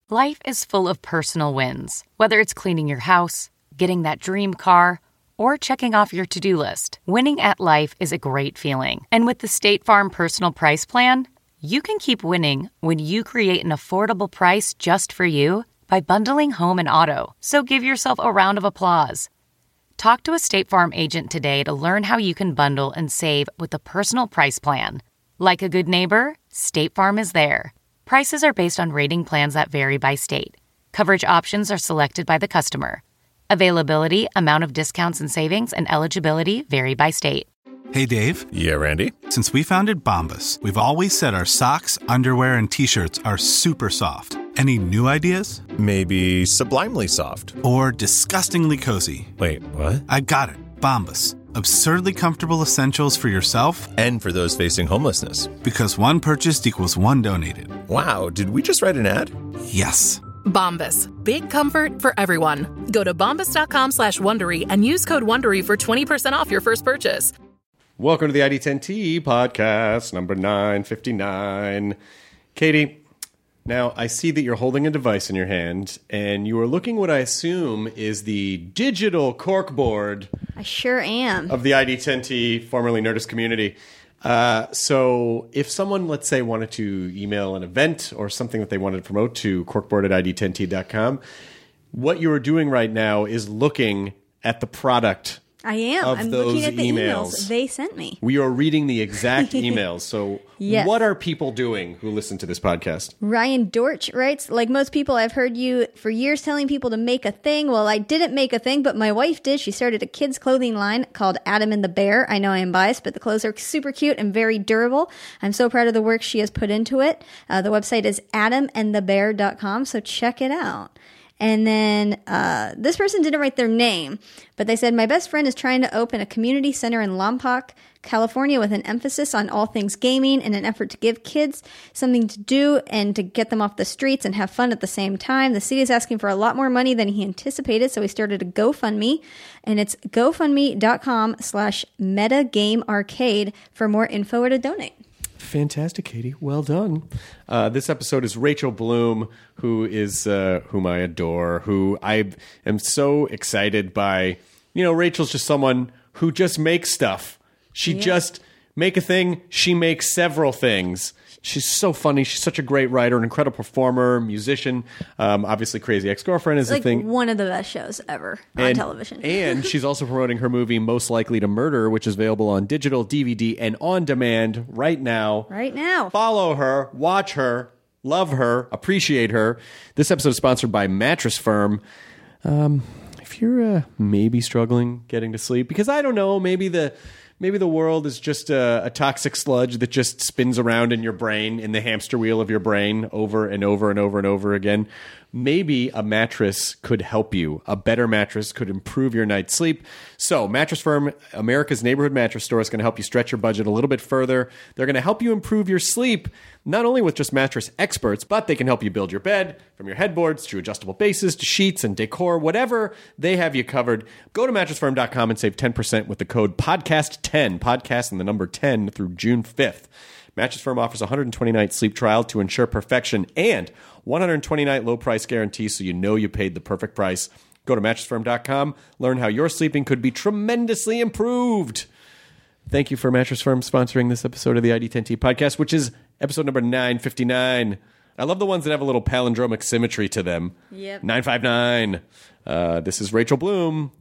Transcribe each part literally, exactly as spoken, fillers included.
Life is full of personal wins, whether it's cleaning your house, getting that dream car, or checking off your to-do list. Winning at life is a great feeling. And with the State Farm Personal Price Plan, you can keep winning when you create an affordable price just for you by bundling home and auto. So give yourself a round of applause. Talk to a State Farm agent today to learn how you can bundle and save with the Personal Price Plan. Like a good neighbor, State Farm is there. Prices are based on rating plans that vary by state. Coverage options are selected by the customer. Availability, amount of discounts and savings, and eligibility vary by state. Hey, Dave. Yeah, Randy? Since we founded Bombas, we've always said our socks, underwear, and T-shirts are super soft. Any new ideas? Maybe sublimely soft. Or disgustingly cozy. Wait, what? I got it. Bombas. Absurdly comfortable essentials for yourself and for those facing homelessness. Because one purchased equals one donated. Wow, did we just write an ad? Yes. Bombas. Big comfort for everyone. Go to bombas.com slash Wondery and use code Wondery for twenty percent off your first purchase. Welcome to the I D ten T podcast, number nine fifty-nine. Katie, now I see that you're holding a device in your hand, and you are looking what I assume is the digital corkboard. I sure am. Of the I D ten T, formerly Nerdist community. Uh, so if someone, let's say, wanted to email an event or something that they wanted to promote to corkboard at I D ten T dot com, what you are doing right now is looking at the product. I am. Of I'm those looking at the emails. emails they sent me. We are reading the exact emails. So Yes. What are people doing who listen to this podcast? Ryan Dortch writes, like most people, I've heard you for years telling people to make a thing. Well, I didn't make a thing, but my wife did. She started a kids' clothing line called Adam and the Bear. I know I am biased, but the clothes are super cute and very durable. I'm so proud of the work she has put into it. Uh, the website is adam and the bear dot com, so check it out. And then uh, this person didn't write their name, but they said, my best friend is trying to open a community center in Lompoc, California, with an emphasis on all things gaming in an effort to give kids something to do and to get them off the streets and have fun at the same time. The city is asking for a lot more money than he anticipated, so he started a GoFundMe, and it's gofundme.com slash metagamearcade for more info or to donate. Fantastic, Katie. Well done. Uh, this episode is Rachel Bloom, who is uh, whom I adore, who I am so excited by. You know, Rachel's just someone who just makes stuff. She yeah. just make a thing. She makes several things. She's so funny. She's such a great writer, an incredible performer, musician. Um, obviously, Crazy Ex-Girlfriend is like a thing. One of the best shows ever on and, television. And she's also promoting her movie Most Likely to Murder, which is available on digital, D V D, and on demand right now. Right now. Follow her, watch her, love her, appreciate her. This episode is sponsored by Mattress Firm. Um, if you're uh, maybe struggling getting to sleep, because I don't know, maybe the... Maybe the world is just a, a toxic sludge that just spins around in your brain, in the hamster wheel of your brain, over and over and over and over again. Maybe a mattress could help you. A better mattress could improve your night's sleep. So Mattress Firm, America's neighborhood mattress store, is going to help you stretch your budget a little bit further. They're going to help you improve your sleep, not only with just mattress experts, but they can help you build your bed, from your headboards to adjustable bases to sheets and decor, whatever, they have you covered. Go to mattress firm dot com and save ten percent with the code podcast ten, podcast and the number ten, through June fifth. Mattress Firm offers a one hundred twenty night sleep trial to ensure perfection and one hundred twenty night low price guarantee, so you know you paid the perfect price. Go to mattress firm dot com. Learn how your sleeping could be tremendously improved. Thank you for Mattress Firm sponsoring this episode of the I D ten T podcast, which is episode number nine fifty-nine. I love the ones that have a little palindromic symmetry to them. Yep. nine five nine. Uh, this is Rachel Bloom.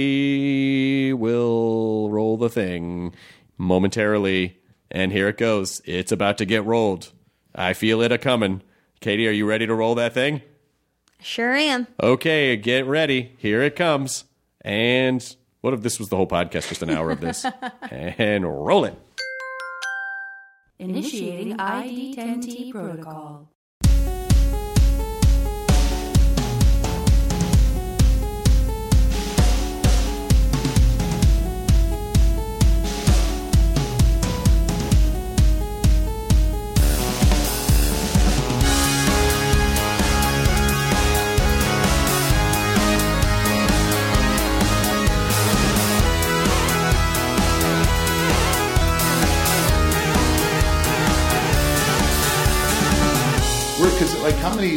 Katie will roll the thing momentarily. And here it goes. It's about to get rolled. I feel it a-coming. Katie, are you ready to roll that thing? Sure am. Okay, get ready. Here it comes. And what if this was the whole podcast, just an hour of this? And roll it. Initiating I D ten T protocol. Because, like, how many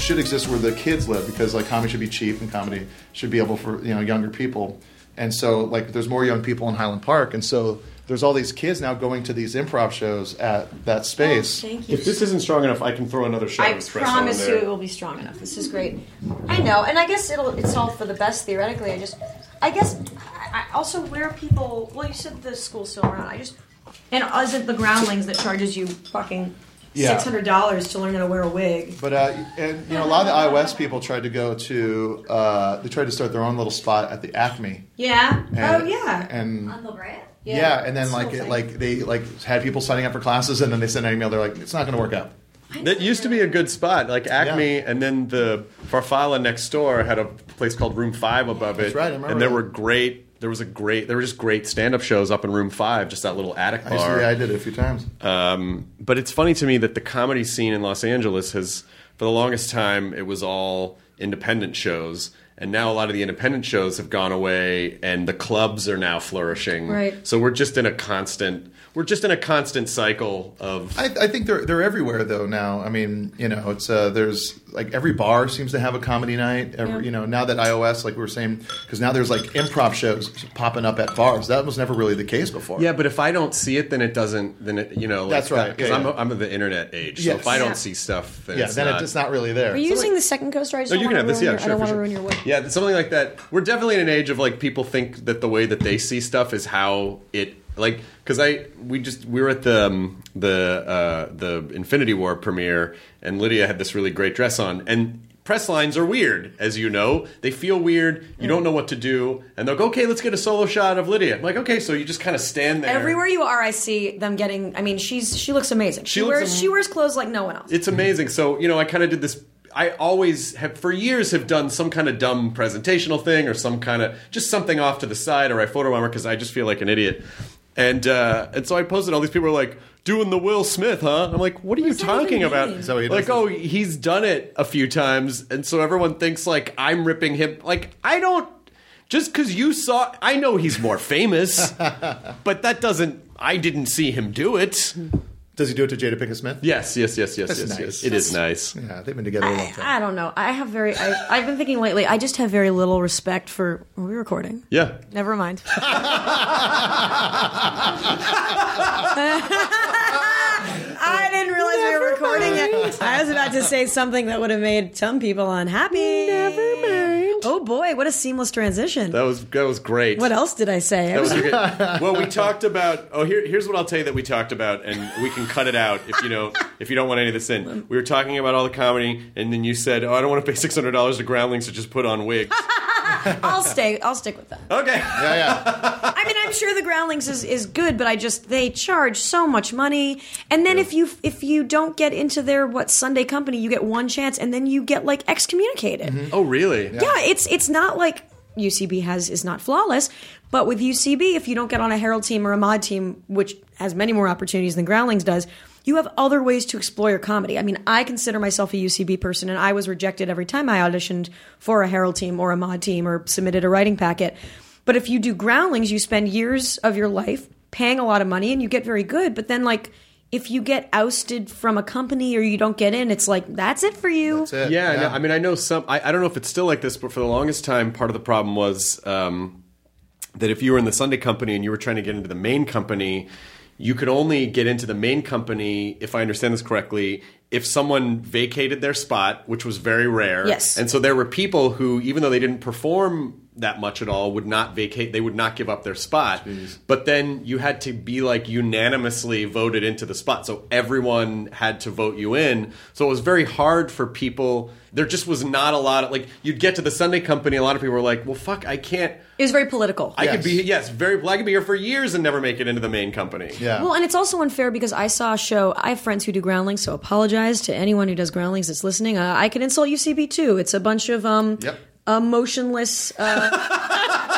should exist where the kids live, because like comedy should be cheap and comedy should be able for you know younger people. And so like there's more young people in Highland Park, and so there's all these kids now going to these improv shows at that space. Oh, thank you. If this isn't strong enough, I can throw another shot I of espresso in promise there. you it will be strong enough. This is great. I know, and I guess it'll it's all for the best theoretically. I just, I guess, I, I also where people. Well, you said the school's still around. I just, and is it the Groundlings that charges you fucking Yeah. six hundred dollars to learn how to wear a wig? But uh, and you know a lot of the iOS people tried to go to uh, they tried to start their own little spot at the Acme. Yeah. And, oh yeah. And On La Brea? yeah, Yeah, and then it's like so it, funny. like they like had people signing up for classes, and then they sent an email. They're like, it's not going to work out. That used to be a good spot, like Acme, Yeah. and then the Farfalla next door had a place called Room Five above it. That's right, I remember and there that. were great. There was a great. There were just great stand-up shows up in Room Five, just that little attic I, used to, bar. yeah, I did it a few times. Um, but it's funny to me that the comedy scene in Los Angeles has, for the longest time, it was all independent shows. And now a lot of the independent shows have gone away, and the clubs are now flourishing. Right. So we're just in a constant, we're just in a constant cycle of. I, I think they're they're everywhere though now. I mean, you know, it's uh, there's like every bar seems to have a comedy night. Every, Yeah. You know, now that iOS, like we were saying, because now there's like improv shows popping up at bars. That was never really the case before. Yeah, but if I don't see it, then it doesn't. Then it, you know, like, That's right. Because Yeah, I'm, yeah. I'm of the internet age, so Yes. if I don't Yeah. see stuff, then yeah, it's then not. it's not really there. Are you using the second coaster? I just No, don't you can wanna have this. ruin Yeah, your, sure. I don't for want to sure. ruin your wood. Yeah, something like that. We're definitely in an age of like people think that the way that they see stuff is how it like. Because I we just we were at the um, the uh, the Infinity War premiere, and Lydia had this really great dress on, and press lines are weird, as you know. They feel weird. You don't know what to do, and they'll go, "Okay, let's get a solo shot of Lydia." I'm like, "Okay," so you just kind of stand there. Everywhere you are, I see them getting. I mean, she's she looks amazing. She, She looks wears am- she wears clothes like no one else. It's amazing. So, you know, I kind of did this. I always have, for years, have done some kind of dumb presentational thing or some kind of, just something off to the side, or I photobomber because I just feel like an idiot. And uh, and so I posted, all these people are like, doing the Will Smith, huh? I'm like, what are you does that talking even about? mean? Is that what he Like, does? oh, he's done it a few times, and so everyone thinks like I'm ripping him. Like, I don't, just because you saw, I know he's more famous, but that doesn't, I didn't see him do it. Does he do it to Jada Pinkett Smith? Yes, yes, yes, yes, That's yes, nice. yes. It is nice. Yeah, they've been together a long I, time. I don't know. I have very. I, I've been thinking lately. I just have very little respect for. Are we recording? Yeah. Never mind. I didn't realize we were recording it. I was about to say something that would have made some people unhappy. Never mind. Oh boy, what a seamless transition. That was that was great. What else did I say? I That was- was good. Well, we talked about. Oh, here, here's what I'll tell you that we talked about, and we can cut it out if you don't if you don't want any of this in. We were talking about all the comedy, and then you said, "Oh, I don't want to pay six hundred dollars to Groundlings to just put on wigs." I'll stay. I'll stick with that. Okay. Yeah, yeah. I mean, I'm sure the Groundlings is, is good, but I just they charge so much money, and then if you if you don't get into their what Sunday company, you get one chance, and then you get like excommunicated. Oh, really? Yeah, it's it's not like U C B has is not flawless, but with U C B, if you don't get on a Herald team or a Mod team, which has many more opportunities than Groundlings does, you have other ways to explore your comedy. I mean, I consider myself a U C B person, and I was rejected every time I auditioned for a Herald team or a Mod team or submitted a writing packet. But if you do Groundlings, you spend years of your life paying a lot of money, and you get very good. But then, like, if you get ousted from a company or you don't get in, it's like, that's it for you. That's it. Yeah, no, I mean, I know some. I, I don't know if it's still like this, but for the longest time, part of the problem was um, that if you were in the Sunday company and you were trying to get into the main company, you could only get into the main company, if I understand this correctly, if someone vacated their spot, which was very rare. Yes. And so there were people who, even though they didn't perform that much at all, would not vacate. They would not give up their spot. But then you had to be like unanimously voted into the spot. So everyone had to vote you in. So it was very hard for people. There just was not a lot of, like, you'd get to the Sunday company, a lot of people were like, well, fuck, I can't. It was very political. I Yes. could be, yes, very, I could be here for years and never make it into the main company. Yeah. Well, and it's also unfair because I saw a show. I have friends who do Groundlings, so apologize to anyone who does Groundlings that's listening. Uh, I can insult U C B too. It's a bunch of um, Yep. emotionless. Uh,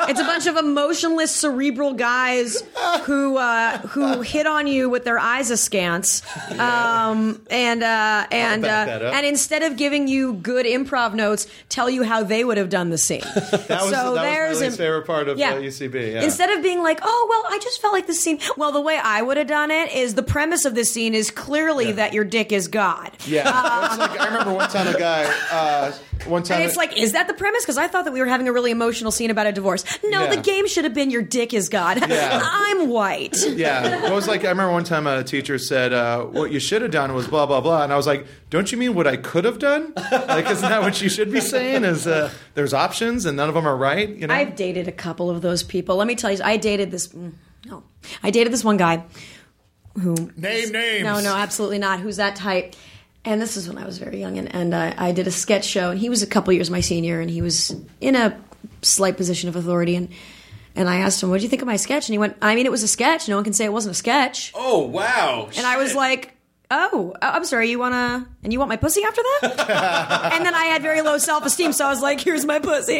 It's a bunch of emotionless, cerebral guys who uh, who hit on you with their eyes askance, um, and uh, and uh, and instead of giving you good improv notes, tell you how they would have done the scene. That was, so that there's was my least a- favorite part of yeah. uh, U C B. Yeah. Instead of being like, oh, well, I just felt like the scene. Well, the way I would have done it is the premise of this scene is clearly Yeah. that your dick is God. Yeah. It's like, I remember one time a guy, uh, one time. And it's like, is that the premise? Because I thought that we were having a really emotional scene about a divorce. No, Yeah. the game should have been your dick is God. Yeah. I'm white. Yeah. It was like, I remember one time a teacher said, uh, what you should have done was blah, blah, blah. And I was like, don't you mean what I could have done? Like, isn't that what you should be saying? Is uh, there's options and none of them are right? You know? I've dated a couple of those people. Let me tell you, I dated this. mm, No, I dated this one guy who Name names. No, no, absolutely not. Who's that type? And this is when I was very young, and, and uh, I did a sketch show, and he was a couple years my senior, and he was in a slight position of authority, and and I asked him, "What do you think of my sketch?" And he went, "I mean, it was a sketch. No one can say it wasn't a sketch." Oh, wow. And I was like, oh, uh, I'm sorry, you wanna, and you want my pussy after that? And then I had very low self-esteem, so I was like, here's my pussy.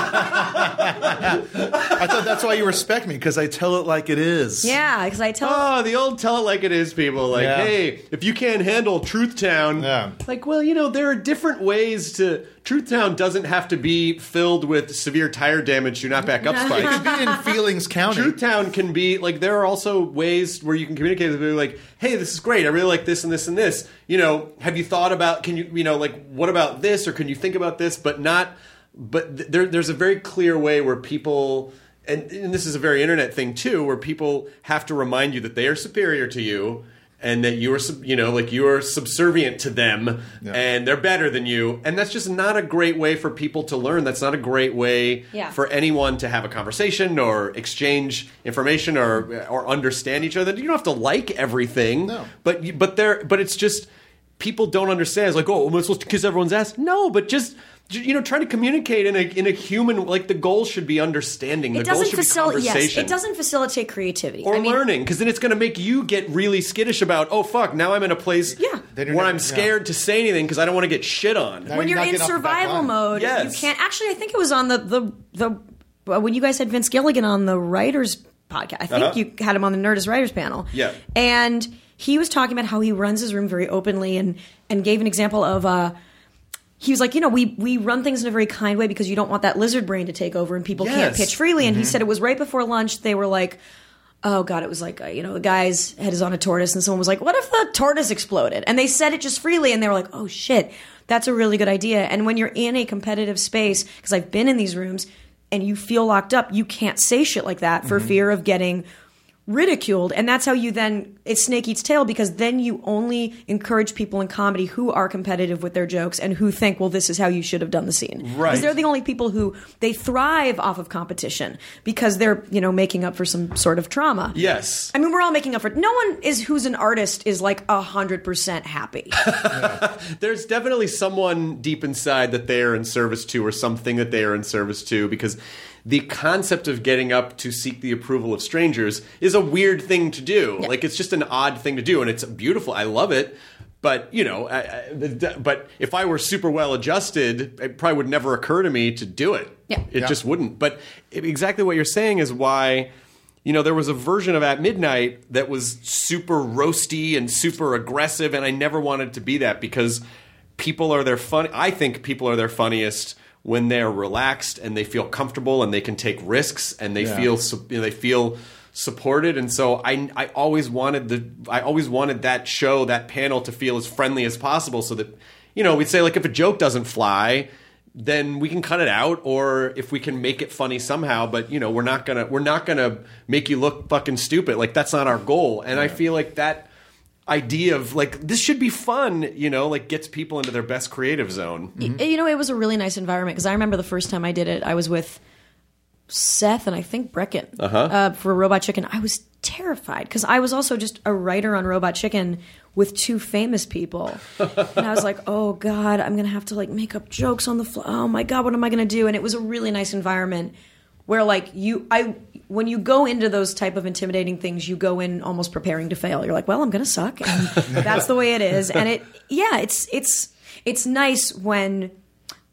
I thought that's why you respect me, because I tell it like it is. Yeah, because I tell, Oh, the old tell it like it is people. Like, Yeah. hey, if you can't handle Truth Town, Yeah. like, well, you know, there are different ways to... Truth Town doesn't have to be filled with severe tire damage to not back up It spikes. could be in Feelings County. Truth Town can be, like, there are also ways where you can communicate with people like, hey, this is great, I really like this and this and this. You know, have you thought about, can you, you know, like, what about this, or can you think about this, but not, but th- there, there's a very clear way where people... And, and this is a very internet thing too, where people have to remind you that they are superior to you, and that you are, sub- you know, like you are subservient to them, Yeah. and they're better than you, and that's just not a great way for people to learn. That's not a great way Yeah. for anyone to have a conversation or exchange information or or understand each other. You don't have to like everything, No. but you, but there, but it's just people don't understand. It's like, oh, am I supposed to kiss everyone's ass? No, but just. You know, trying to communicate in a in a human, like, the goal should be understanding. The it goal doesn't should be facilitate. Yes, conversation. it doesn't facilitate creativity Or I mean, learning, because then it's going to make you get really skittish about, oh, fuck, now I'm in a place Yeah. Then where you're I'm never- scared to say anything because I don't want to get shit on. Now when you're not in getting off the back survival line. mode, Yes. you can't. Actually, I think it was on the the the uh, when you guys had Vince Gilligan on the writers podcast. I think Uh-huh. you had him on the Nerdist writers panel. Yeah. and he was talking about how he runs his room very openly, and and gave an example of. Uh, He was like, you know, we, we run things in a very kind way because you don't want that lizard brain to take over and people can't Yes. pitch freely. And he said it was right before lunch. They were like, oh, God, it was like, uh, you know, the guy's head is on a tortoise. And someone was like, what if the tortoise exploded? And they said it just freely. And they were like, oh, shit, that's a really good idea. And when you're in a competitive space, because I've been in these rooms and you feel locked up, you can't say shit like that for fear of getting ridiculed. And that's how you then, it's snake eats tail, because then you only encourage people in comedy who are competitive with their jokes and who think, well, this is how you should have done the scene. Right. Because they're the only people who, they thrive off of competition because they're, you know, making up for some sort of trauma. Yes. I mean, we're all making up for it. No one is who's an artist is like a hundred percent happy. There's definitely someone deep inside that they are in service to, or something that they are in service to, because the concept of getting up to seek the approval of strangers is a weird thing to do. Yeah. Like, it's just an odd thing to do, and it's beautiful. I love it. But, you know, I, I, the- but if I were super well adjusted, it probably would never occur to me to do it. Yeah. It Yeah. just wouldn't. But exactly what you're saying is why, you know, there was a version of At Midnight that was super roasty and super aggressive, and I never wanted to be that, because people are their fun. I think people are their funniest when they're relaxed and they feel comfortable and they can take risks and they Yeah. feel su- you know, they feel supported. And so I I always wanted the I always wanted that show, that panel, to feel as friendly as possible, so that, you know, we'd say, like, if a joke doesn't fly, then we can cut it out, or if we can make it funny somehow, but, you know, we're not gonna we're not gonna make you look fucking stupid. Like, that's not our goal. And I feel like that idea of, like, this should be fun, you know, like, gets people into their best creative zone. Y- You know, it was a really nice environment because I remember the first time I did it, I was with Seth and I think Brecken Uh-huh. uh, for Robot Chicken. I was terrified because I was also just a writer on Robot Chicken with two famous people. And I was like, oh, God, I'm going to have to, like, make up jokes on the fly. Oh, my God, what am I going to do? And it was a really nice environment where, like, you, I, when you go into those type of intimidating things, you go in almost preparing to fail. You're like, well, I'm going to suck. And that's the way it is. And it, yeah, it's, it's, it's nice when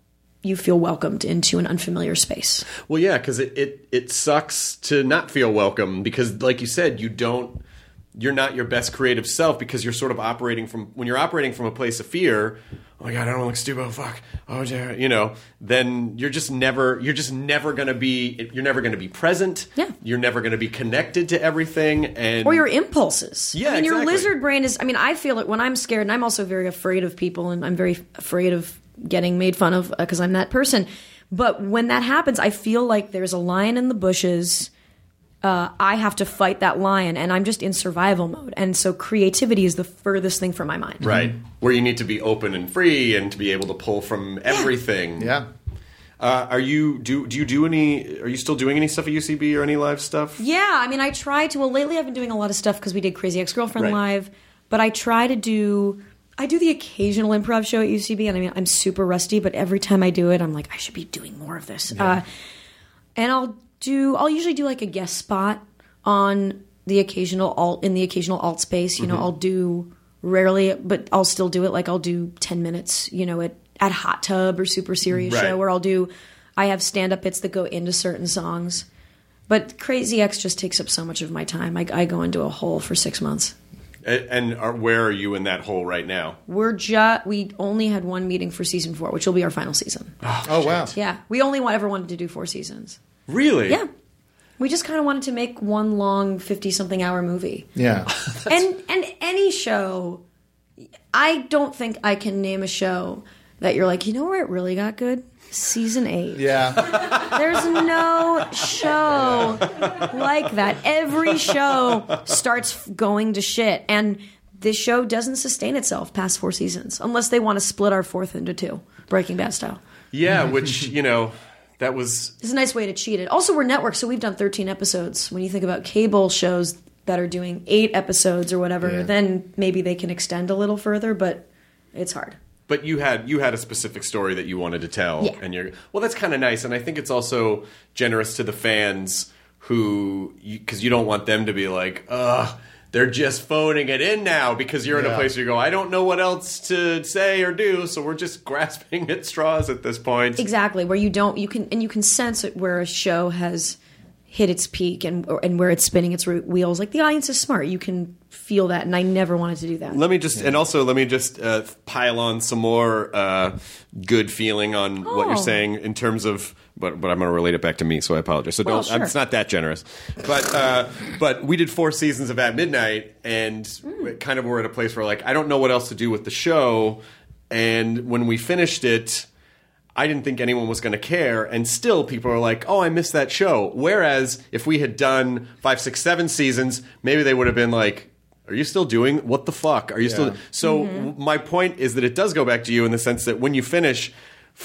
you feel welcomed into an unfamiliar space. Well, yeah, because it, it, it sucks to not feel welcome because, like you said, you don't, you're not your best creative self because you're sort of operating from, when you're operating from a place of fear, oh my God, I don't look stupid, oh fuck, oh yeah, you know, then you're just never, you're just never going to be, you're never going to be present. Yeah. You're never going to be connected to everything. And Or your impulses. Yeah, I mean, your exactly. lizard brain is, I mean, I feel it when I'm scared, and I'm also very afraid of people, and I'm very afraid of getting made fun of because I'm that person. But when that happens, I feel like there's a lion in the bushes. Uh, I have to fight that lion, and I'm just in survival mode. And so creativity is the furthest thing from my mind. Right. Where you need to be open and free and to be able to pull from everything. Yeah. Uh, are you do do you do any? Are you still doing any stuff at U C B or any live stuff? Yeah, I mean, I try to. Well, lately I've been doing a lot of stuff because we did Crazy Ex-Girlfriend Right. live. But I try to do. I do the occasional improv show at U C B, and I mean, I'm super rusty. But every time I do it, I'm like, I should be doing more of this. Yeah. Uh, and I'll do. I'll usually do like a guest spot on the occasional alt in the occasional alt space. You know, Mm-hmm. I'll do rarely, but I'll still do it. Like I'll do ten minutes. You know, at at Hot Tub or Super Serious Right. Show, where I'll do. I have stand up bits that go into certain songs. But Crazy X just takes up so much of my time. I, I go into a hole for six months. And, and are, where are you in that hole right now? We're just we only had one meeting for season four, which will be our final season. Oh, wow. Yeah, we only wa- ever wanted to do four seasons. Really? Yeah, we just kind of wanted to make one long fifty-something hour movie. Yeah. and and any show, I don't think I can name a show that you're like, you know where it really got good? Season eight. Yeah. There's no show like that. Every show starts going to shit, and this show doesn't sustain itself past four seasons unless they want to split our fourth into two, Breaking Bad style. Yeah, which, you know, that was... It's a nice way to cheat it. Also, we're network, so we've done thirteen episodes. When you think about cable shows that are doing eight episodes or whatever, Yeah. then maybe they can extend a little further, but it's hard. But you had you had a specific story that you wanted to tell, Yeah. and you're well. That's kind of nice, and I think it's also generous to the fans who, because you, you don't want them to be like, ugh, they're just phoning it in now because you're in a Yeah. place where you go, I don't know what else to say or do, so we're just grasping at straws at this point. Exactly, where you don't you can and you can sense it where a show has hit its peak and or, and where it's spinning its wheels. Like the audience is smart, you can feel that, and I never wanted to do that. Let me just, and also let me just uh, pile on some more uh, good feeling on what you're Oh. saying in terms of, but but I'm going to relate it back to me, so I apologize. So Well, don't, sure. it's not that generous, but uh, but we did four seasons of At Midnight, and Mm. kind of we're at a place where like I don't know what else to do with the show, and when we finished it, I didn't think anyone was going to care, and still people are like, oh, I missed that show. Whereas if we had done five, six, seven seasons, maybe they would have been like, are you still doing, what the fuck? Are you still, so Mm-hmm. my point is that it does go back to you in the sense that when you finish,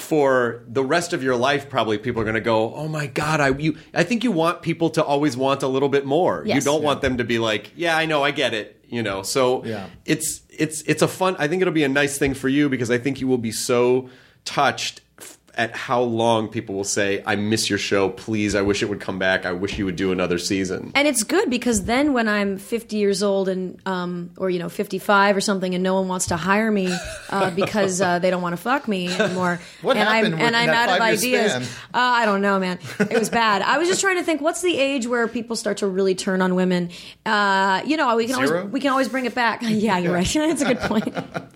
for the rest of your life, probably people are going to go, oh my God, I, you, I think you want people to always want a little bit more. You Yes. don't want them to be like, yeah, I know, I get it. You know, so Yeah. it's, it's, it's a fun, I think it'll be a nice thing for you because I think you will be so touched at how long people will say, I miss your show. Please, I wish it would come back. I wish you would do another season. And it's good because then when I'm fifty years old and um or you know fifty-five or something and no one wants to hire me uh, because uh, they don't want to fuck me anymore. What and happened I'm with and I'm that out of five-year ideas. span? Uh, I don't know, man. It was bad. I was just trying to think, what's the age where people start to really turn on women? Uh, you know, we can Zero? always we can always bring it back. Yeah, you're right. That's a good point.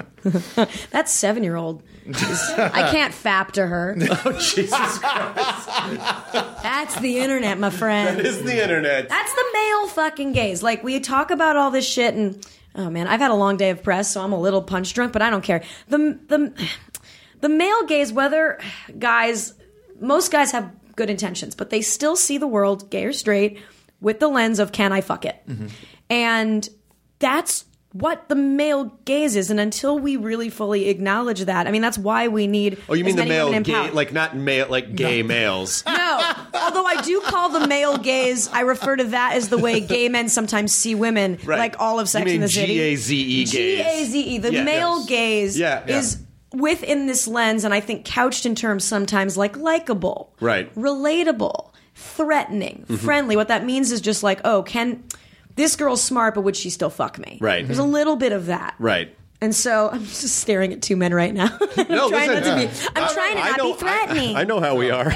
That seven year old. I can't fap to her. Oh, Jesus Christ. That's the internet, my friend. That is the internet. That's the male fucking gaze. Like, we talk about all this shit, and oh man, I've had a long day of press, so I'm a little punch drunk, but I don't care. The the the male gaze, whether guys, most guys have good intentions, but they still see the world, gay or straight, with the lens of can I fuck it, Mm-hmm. and that's what the male gaze is, and until we really fully acknowledge that, I mean, that's why we need. Oh, you as mean the many male women gay, empowered. like not male, like gay males. No, although I do call the male gaze, I refer to that as the way gay men sometimes see women, Right. like all of Sex You mean in the City. G A Z E gaze. G A Z E. The Yeah. male Yes. gaze Yeah, yeah. is within this lens, and I think couched in terms sometimes like likable, Right. relatable, threatening, friendly. What that means is just like, oh, can this girl's smart, but would she still fuck me? Right. There's a little bit of that. Right. And so I'm just staring at two men right now. I'm No, trying listen, not to yeah. be. I'm trying to I not know- be threatening. I, I know how we are.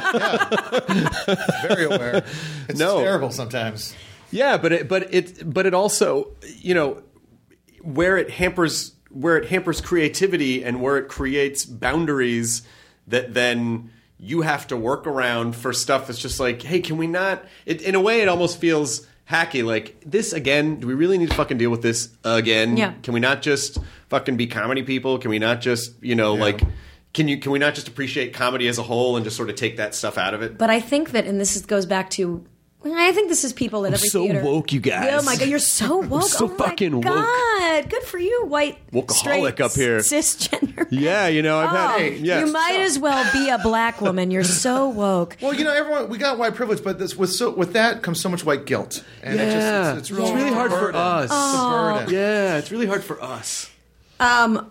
Very aware. It's No. terrible sometimes. Yeah, but it, but it, but it also, you know, where it hampers, where it hampers creativity and where it creates boundaries that then you have to work around for stuff that's just like, hey, can we not? It, in a way, it almost feels hacky. Like, this again? Do we really need to fucking deal with this again? Yeah. Can we not just fucking be comedy people? Can we not just, you know, Yeah. like, can you can we not just appreciate comedy as a whole and just sort of take that stuff out of it? But I think that, and this is, goes back to, I think this is people at every so theater. woke, you guys. Oh my god, you're so woke. so oh my fucking woke. god, good for you, white Wokeaholic straight, up here. cisgender. Yeah, you know, I've Oh, had. Yeah. You might as well be a black woman. You're so woke. Well, you know, everyone we got white privilege, but this, with so with that comes so much white guilt, and it Yeah. just, it's, it's, real, It's really hard for burden. us. It's a burden. Yeah, it's really hard for us. Um.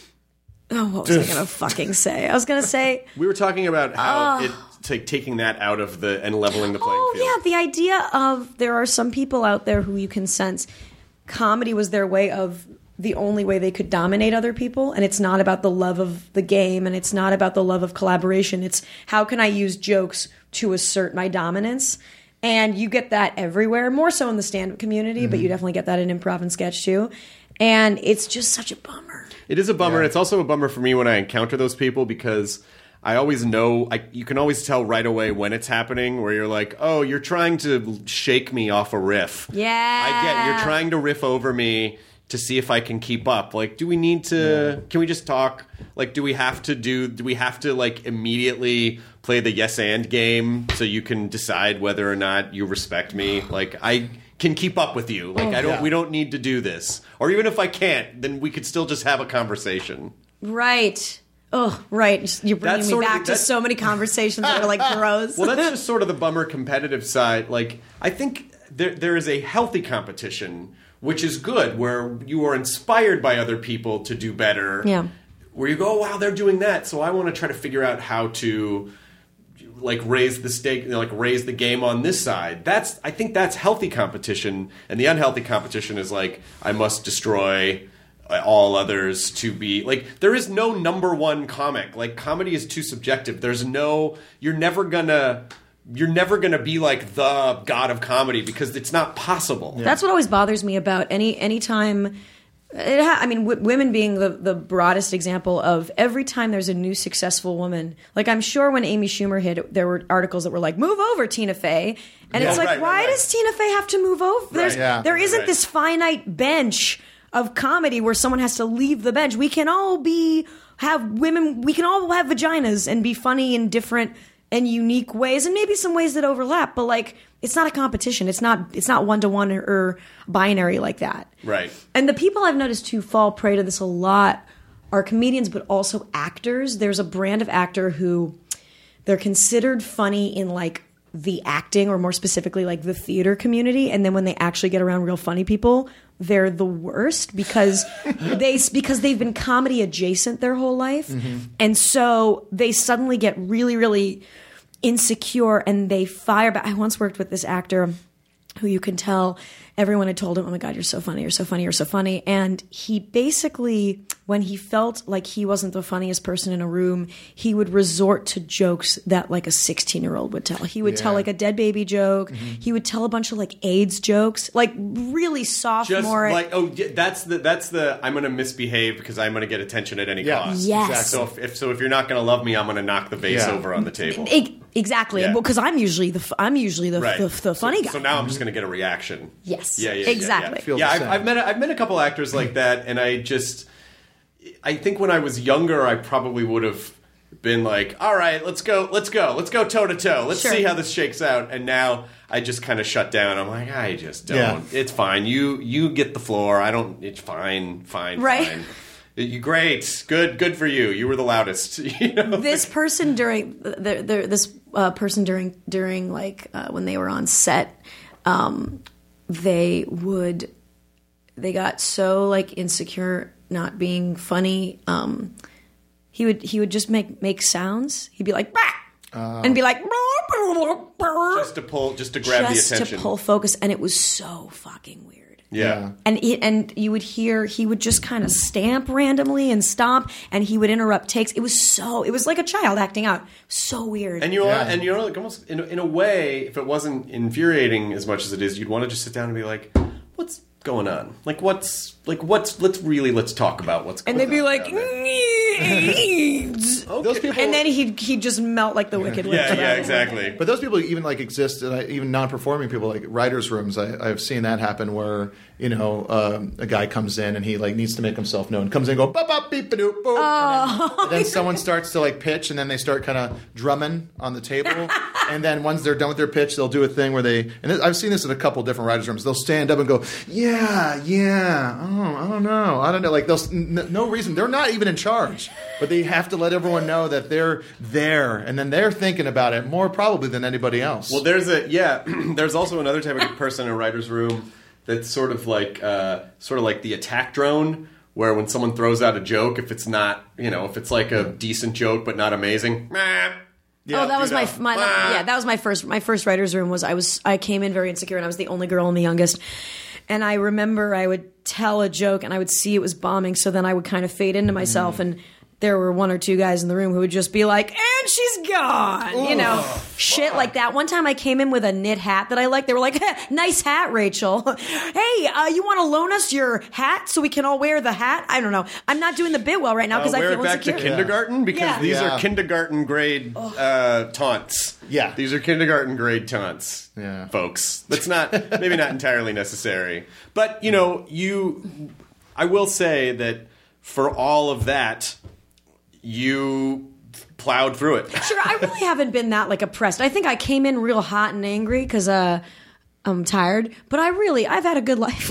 Oh, what was I gonna fucking say? I was gonna say. We were talking about how it's like taking that out of the and leveling the playing Oh field. yeah, the idea of there are some people out there who you can sense comedy was their way of the only way they could dominate other people, and it's not about the love of the game, and it's not about the love of collaboration. It's how can I use jokes to assert my dominance. And you get that everywhere, more so in the stand-up community, but you definitely get that in improv and sketch too. And it's just such a bummer. It is a bummer. Yeah. And it's also a bummer for me when I encounter those people because I always know, I, you can always tell right away when it's happening where you're like, oh, you're trying to shake me off a riff. Yeah. I get you're trying to riff over me to see if I can keep up. Like, do we need to, can we just talk? Like, do we have to do, do we have to like immediately play the yes and game so you can decide whether or not you respect me? Like, I can keep up with you. Like, I don't, yeah. we don't need to do this. Or even if I can't, then we could still just have a conversation. Right. Oh, right. Just- You're bringing That's me sort of back the- to that's- so many conversations that are like gross. Well, that's just sort of the bummer competitive side. Like, I think there there is a healthy competition, which is good, where you are inspired by other people to do better. Yeah. Where you go, oh, wow, they're doing that, so I want to try to figure out how to like raise the stake, you know, like raise the game on this side. That's I think that's healthy competition, and the unhealthy competition is like I must destroy all others to be like there is no number one comic. Like comedy is too subjective. There's no you're never gonna you're never gonna be like the god of comedy because it's not possible. That's what always bothers me about any any time. It ha- I mean, w- women being the, the broadest example of every time there's a new successful woman. Like, I'm sure when Amy Schumer hit, there were articles that were like, "Move over, Tina Fey," and Yeah, it's like, right, right, why right. does Tina Fey have to move over? There's, yeah. there isn't Right. this finite bench of comedy where someone has to leave the bench. We can all be have women. We can all have vaginas and be funny in different and unique ways, and maybe some ways that overlap. But like, it's not a competition. It's not. It's not one to one or binary like that. Right. And the people I've noticed who fall prey to this a lot are comedians, but also actors. There's a brand of actor who they're considered funny in like the acting, or more specifically, like the theater community. And then when they actually get around real funny people, they're the worst because they because they've been comedy adjacent their whole life, and so they suddenly get really, really insecure and they fire back. I once worked with this actor who you can tell everyone had told him, oh my God, you're so funny, you're so funny, you're so funny. And he basically, when he felt like he wasn't the funniest person in a room, he would resort to jokes that like a sixteen-year-old would tell. He would tell Yeah. like a dead baby joke. He would tell a bunch of like AIDS jokes, like really sophomore. Just like oh yeah, that's the that's the I'm going to misbehave because I'm going to get attention at any Yeah. cost. Yes. So if, if so if you're not going to love me, I'm going to knock the vase Yeah. over on the table. E- exactly. Yeah. Well, because I'm usually the f- I'm usually the Right. the, the funny so, guy. So now I'm just going to get a reaction. Yes. Yeah. Yeah. Exactly. Yeah. Feel Yeah. the I've, same. I've met a, I've met a couple actors like that, and I just I think when I was younger, I probably would have been like, all right, let's go, let's go, let's go toe to toe, let's Sure. see how this shakes out. And now I just kind of shut down. I'm like, I just don't. Yeah. It's fine. You you get the floor. I don't. It's fine. Fine. Right. Fine. You great, good, good for you. You were the loudest. You know? This person during the, the, this uh, person during during like uh, when they were on set, um, they would they got so like insecure not being funny. Um, he would he would just make make sounds. He'd be like bah! and be like just to pull, just to grab just the attention. to pull focus, and it was so fucking weird. Yeah. And he, and you would hear he would just kind of stamp randomly and stomp, and he would interrupt takes. It was so it was like a child acting out. So weird. And you yeah. and you know like almost in in a way, if it wasn't infuriating as much as it is, you'd want to just sit down and be like, what's going on? Like what's like what's let's really let's talk about what's going on. And they'd be like okay. Those people, and then he'd he'd just melt like the Wicked Witch. Yeah, yeah, exactly. But those people even like exist, and I, even non-performing people like writers' rooms. I, I've seen that happen where you know um, a guy comes in and he like needs to make himself known. Comes in, and go bop bop beep ba doop boop. Oh, and then, and then someone starts to like pitch, and then they start kind of drumming on the table. And then once they're done with their pitch, they'll do a thing where they. And I've seen this in a couple different writers' rooms. They'll stand up and go, yeah, yeah. Oh, I don't know, I don't know. Like they'll n- no reason. They're not even in charge, but they have to let everyone know that they're there, and then they're thinking about it more probably than anybody else. Well, there's a yeah. There's also another type of person in a writer's room that's sort of like uh, sort of like the attack drone, where when someone throws out a joke, if it's not you know if it's like a decent joke but not amazing. Yeah, oh, that was my, my yeah. That was my first my first writer's room. Was I was I came in very insecure, and I was the only girl and the youngest. And I remember I would tell a joke, and I would see it was bombing. So then I would kind of fade into myself, mm. and there were one or two guys in the room who would just be like, and she's gone, Ooh, you know, fuck. Shit like that. One time I came in with a knit hat that I liked. They were like, hey, nice hat, Rachel. Hey, uh, you want to loan us your hat so we can all wear the hat? I don't know. I'm not doing the bit well right now because uh, I feel insecure. Wear it back to kindergarten yeah. because yeah. these yeah. are kindergarten grade uh, taunts. Yeah. These are kindergarten grade taunts, yeah. folks. That's not, maybe not entirely necessary. But, you know, you, I will say that for all of that, you plowed through it. Sure, I really haven't been that like oppressed. I think I came in real hot and angry because uh, I'm tired. But I really, I've had a good life.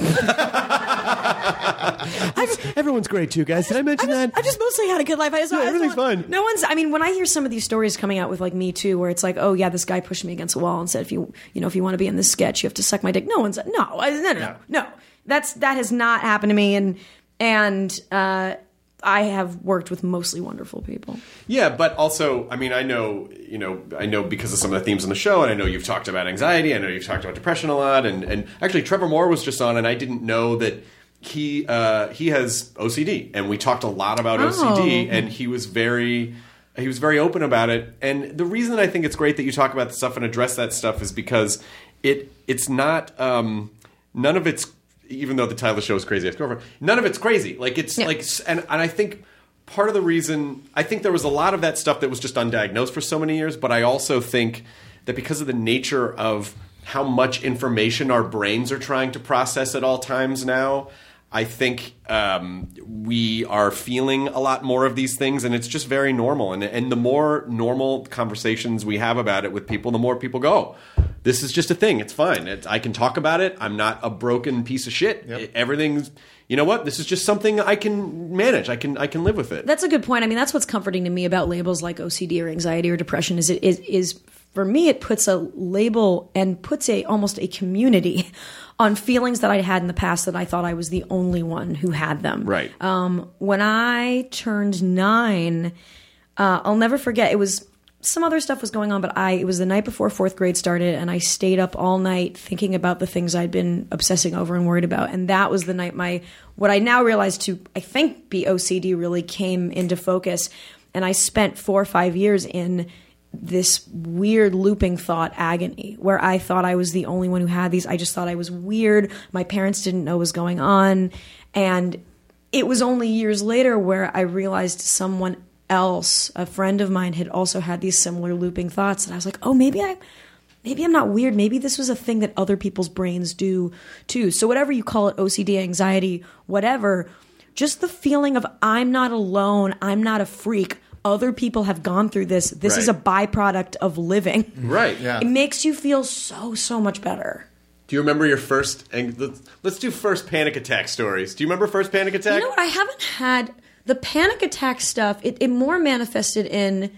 just, Everyone's great too, guys. Did I mention I just, that? I just mostly had a good life. I just, yeah, I everything's fun. No one's. I mean, when I hear some of these stories coming out with like Me Too, where it's like, oh yeah, this guy pushed me against a wall and said, if you, you know, if you want to be in this sketch, you have to suck my dick. No one's. No, I, no, no, no, no. That's that has not happened to me, and and. uh I have worked with mostly wonderful people. Yeah, but also, I mean, I know, you know, I know because of some of the themes on the show, and I know you've talked about anxiety, I know you've talked about depression a lot, and, and actually Trevor Moore was just on, and I didn't know that he uh, he has O C D, and we talked a lot about oh. O C D, and he was very... He was very open about it. And the reason I think it's great that you talk about the stuff and address that stuff is because it it's not... Um, none of it's... Even though the title of the show is Crazy Ex-Girlfriend, none of it's crazy. Like it's yeah. like, and, and I think part of the reason, I think there was a lot of that stuff that was just undiagnosed for so many years, but I also think that because of the nature of how much information our brains are trying to process at all times now, I think um, we are feeling a lot more of these things, and it's just very normal. And, and the more normal conversations we have about it with people, the more people go, this is just a thing. It's fine. It's, I can talk about it. I'm not a broken piece of shit. Yep. Everything's, you know what? This is just something I can manage. I can I can live with it. That's a good point. I mean, that's what's comforting to me about labels like O C D or anxiety or depression is it is, is for me, it puts a label and puts a almost a community on feelings that I had in the past that I thought I was the only one who had them. Right. Um, when I turned nine, uh, I'll never forget. It was some other stuff was going on, but I it was the night before fourth grade started, and I stayed up all night thinking about the things I'd been obsessing over and worried about. And that was the night my what I now realize to I think be O C D really came into focus. And I spent four or five years in this weird looping thought agony where I thought I was the only one who had these. I just thought I was weird. My parents didn't know what was going on. And it was only years later where I realized someone else, a friend of mine, had also had these similar looping thoughts. And I was like, oh, maybe I, maybe I'm not weird. Maybe this was a thing that other people's brains do too. So whatever you call it, O C D, anxiety, whatever, just the feeling of I'm not alone. I'm not a freak. Other people have gone through this. This right. is a byproduct of living. Right, yeah. It makes you feel so, so much better. Do you remember your first... And let's, let's do first panic attack stories. Do you remember first panic attack? You know what? I haven't had... The panic attack stuff, it, it more manifested in...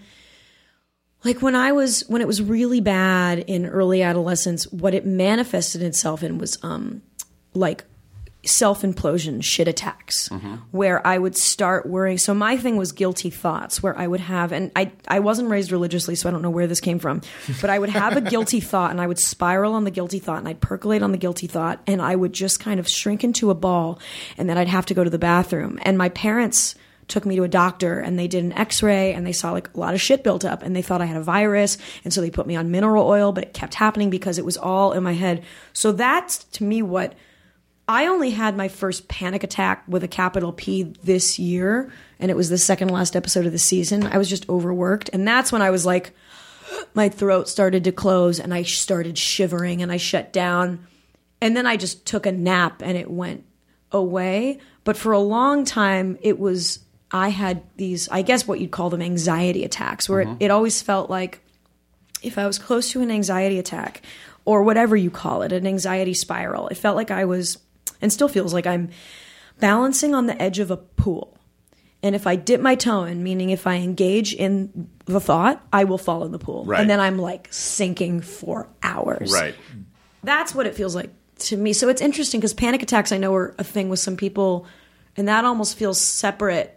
Like when I was... When it was really bad in early adolescence, what it manifested itself in was um, like self-implosion shit attacks Mm-hmm. where I would start worrying. So my thing was guilty thoughts where I would have, and I, I wasn't raised religiously, so I don't know where this came from, but I would have a guilty thought and I would spiral on the guilty thought and I'd percolate on the guilty thought and I would just kind of shrink into a ball and then I'd have to go to the bathroom. And my parents took me to a doctor and they did an x-ray and they saw like a lot of shit built up and they thought I had a virus. And so they put me on mineral oil, but it kept happening because it was all in my head. So that's to me what I only had my first panic attack with a capital P this year. And it was the second last episode of the season. I was just overworked. And that's when I was like, my throat started to close and I started shivering and I shut down. And then I just took a nap and it went away. But for a long time, it was, I had these, I guess what you'd call them anxiety attacks, where Mm-hmm. it, it always felt like if I was close to an anxiety attack or whatever you call it, an anxiety spiral, it felt like I was, and still feels like I'm balancing on the edge of a pool. And if I dip my toe in, meaning if I engage in the thought, I will fall in the pool. Right. And then I'm like sinking for hours. Right. That's what it feels like to me. So it's interesting because panic attacks I know are a thing with some people, and that almost feels separate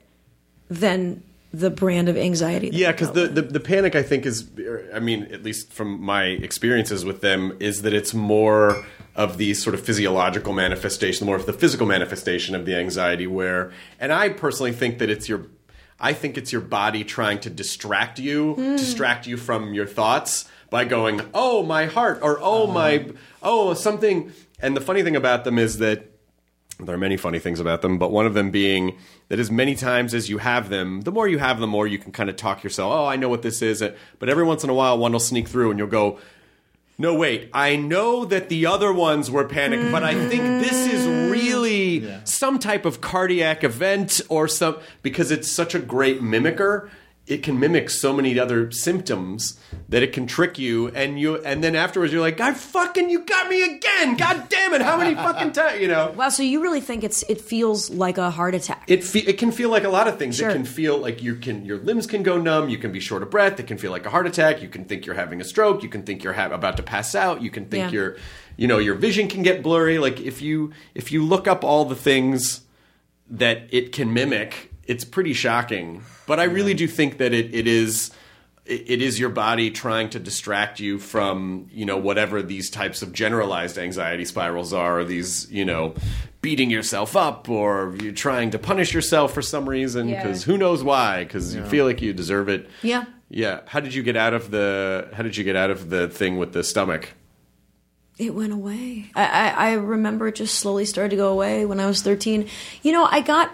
than the brand of anxiety. Yeah, because the, the, the panic, I think, is, I mean, at least from my experiences with them, is that it's more of the sort of physiological manifestation, more of the physical manifestation of the anxiety where, and I personally think that it's your, I think it's your body trying to distract you, mm. distract you from your thoughts by going, oh, my heart, or oh, uh-huh. my, oh, something. And the funny thing about them is that there are many funny things about them, but one of them being that as many times as you have them, the more you have them, the more you can kind of talk yourself, oh, I know what this is. But every once in a while, one will sneak through and you'll go, no, wait, I know that the other ones were panic, mm-hmm. but I think this is really yeah. some type of cardiac event or some, because it's such a great mimicker. It can mimic so many other symptoms that it can trick you, and you, and then afterwards you're like, God fucking, you got me again! God damn it! How many fucking times, you know? Wow, so you really think it's it feels like a heart attack? It fe- it can feel like a lot of things. Sure. It can feel like you can your limbs can go numb. You can be short of breath. It can feel like a heart attack. You can think you're having a stroke. You can think you're ha- about to pass out. You can think Yeah. you're, you know, your vision can get blurry. Like if you if you look up all the things that it can mimic, it's pretty shocking. But I really do think that it, it is it, it is your body trying to distract you from, you know, whatever these types of generalized anxiety spirals are, or these, you know, beating yourself up, or you're trying to punish yourself for some reason, because Yeah. who knows why, because you feel like you deserve it. Yeah. Yeah. How did you get out of the How did you get out of the thing with the stomach? It went away. I, I, I remember it just slowly started to go away when I was thirteen. You know, I got,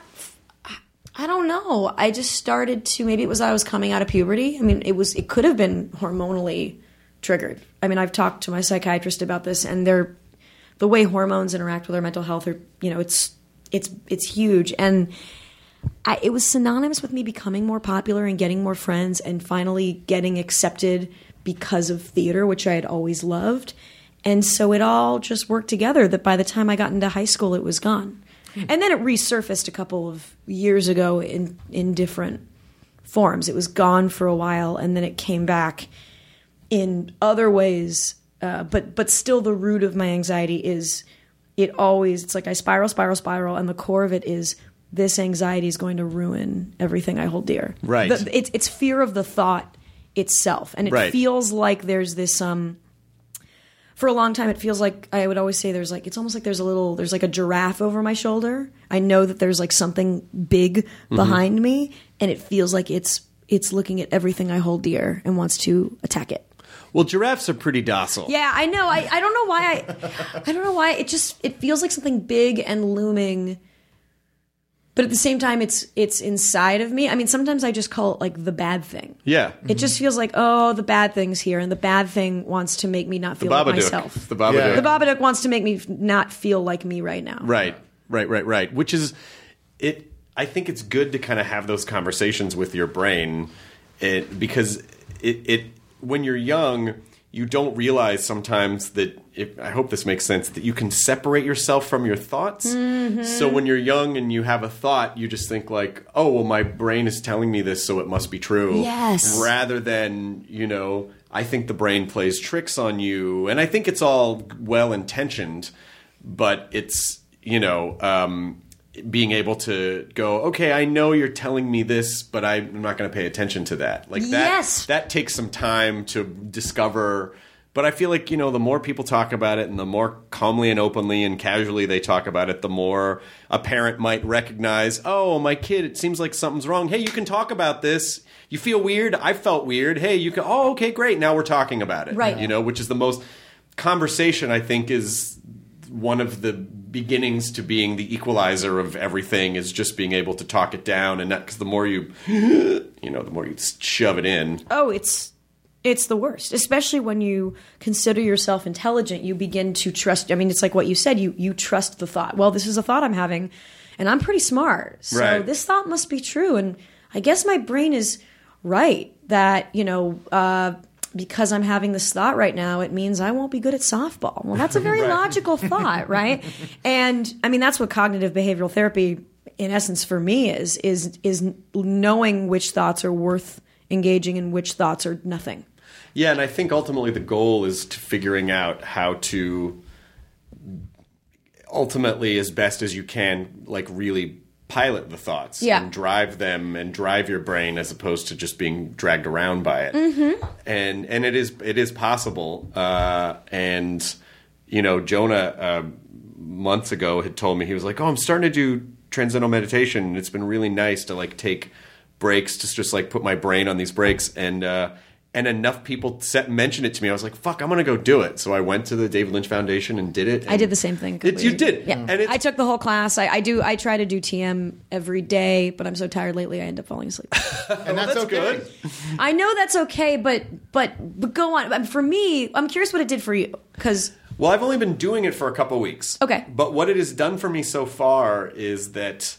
I don't know. I just started to, maybe it was I was coming out of puberty. I mean, it was, it could have been hormonally triggered. I mean, I've talked to my psychiatrist about this, and they're, the way hormones interact with our mental health are, you know, it's, it's, it's huge. And I, it was synonymous with me becoming more popular and getting more friends and finally getting accepted because of theater, which I had always loved. And so it all just worked together that by the time I got into high school, it was gone. And then it resurfaced a couple of years ago in, in different forms. It was gone for a while, and then it came back in other ways. Uh, but but still the root of my anxiety is it always, it's like I spiral, spiral, spiral, and the core of it is this anxiety is going to ruin everything I hold dear. Right. The, it's, it's fear of the thought itself. And it Right. feels like there's this... um. For a long time, it feels like, I would always say there's like, it's almost like there's a little, there's like a giraffe over my shoulder. I know that there's like something big behind me, and it feels like it's it's looking at everything I hold dear and wants to attack it. Well, giraffes are pretty docile. Yeah, I know. I, I don't know why I, I don't know why it just, it feels like something big and looming. But at the same time, it's it's inside of me. I mean, sometimes I just call it like the bad thing. Yeah. It just feels like, oh, the bad thing's here, and the bad thing wants to make me not feel like Babadook. myself. The Babadook. Yeah. The Babadook wants to make me not feel like me right now. Right, right, right, right. Which is, it. I think it's good to kind of have those conversations with your brain, it, because it, it when you're young, you don't realize sometimes that, if, I hope this makes sense, that you can separate yourself from your thoughts. Mm-hmm. So when you're young and you have a thought, you just think like, oh, well, my brain is telling me this, so it must be true. Yes. Rather than, you know, I think the brain plays tricks on you. And I think it's all well-intentioned, but it's you know, um, being able to go, okay, I know you're telling me this, but I'm not going to pay attention to that. Like that, Yes. that takes some time to discover. But I feel like, you know, the more people talk about it and the more calmly and openly and casually they talk about it, the more a parent might recognize, oh, my kid, it seems like something's wrong. Hey, you can talk about this. You feel weird? I felt weird. Hey, you can, oh, okay, great. Now we're talking about it. Right. You know, which is the most, conversation, I think, is one of the beginnings to being the equalizer of everything, is just being able to talk it down. And that, because the more you, you know, the more you shove it in. Oh, it's it's the worst, especially when you consider yourself intelligent. You begin to trust. I mean, it's like what you said. You you trust the thought. Well, this is a thought I'm having, and I'm pretty smart, so Right. this thought must be true. And I guess my brain is right that you know. Uh, because I'm having this thought right now, it means I won't be good at softball. Well, that's a very Right. logical thought, right? And I mean, that's what cognitive behavioral therapy, in essence, for me is, is, is knowing which thoughts are worth engaging and which thoughts are nothing. Yeah, and I think ultimately the goal is to figuring out how to ultimately, as best as you can, like really pilot the thoughts Yeah. and drive them and drive your brain, as opposed to just being dragged around by it. Mm-hmm. And and it is it is possible. Uh, and you know, Jonah uh, months ago had told me, he was like, "Oh, I'm starting to do transcendental meditation, and it's been really nice to like take breaks, to just like put my brain on these breaks." And uh, and enough people set, mentioned it to me. I was like, "Fuck, I'm gonna go do it." So I went to the David Lynch Foundation and did it. I did the same thing. It, you did, Yeah. And it's, I took the whole class. I, I do. I try to do T M every day, but I'm so tired lately, I end up falling asleep. And that's, that's okay. good. I know that's okay, but but but go on. For me, I'm curious what it did for you, because Well, I've only been doing it for a couple weeks. Okay. But what it has done for me so far is that,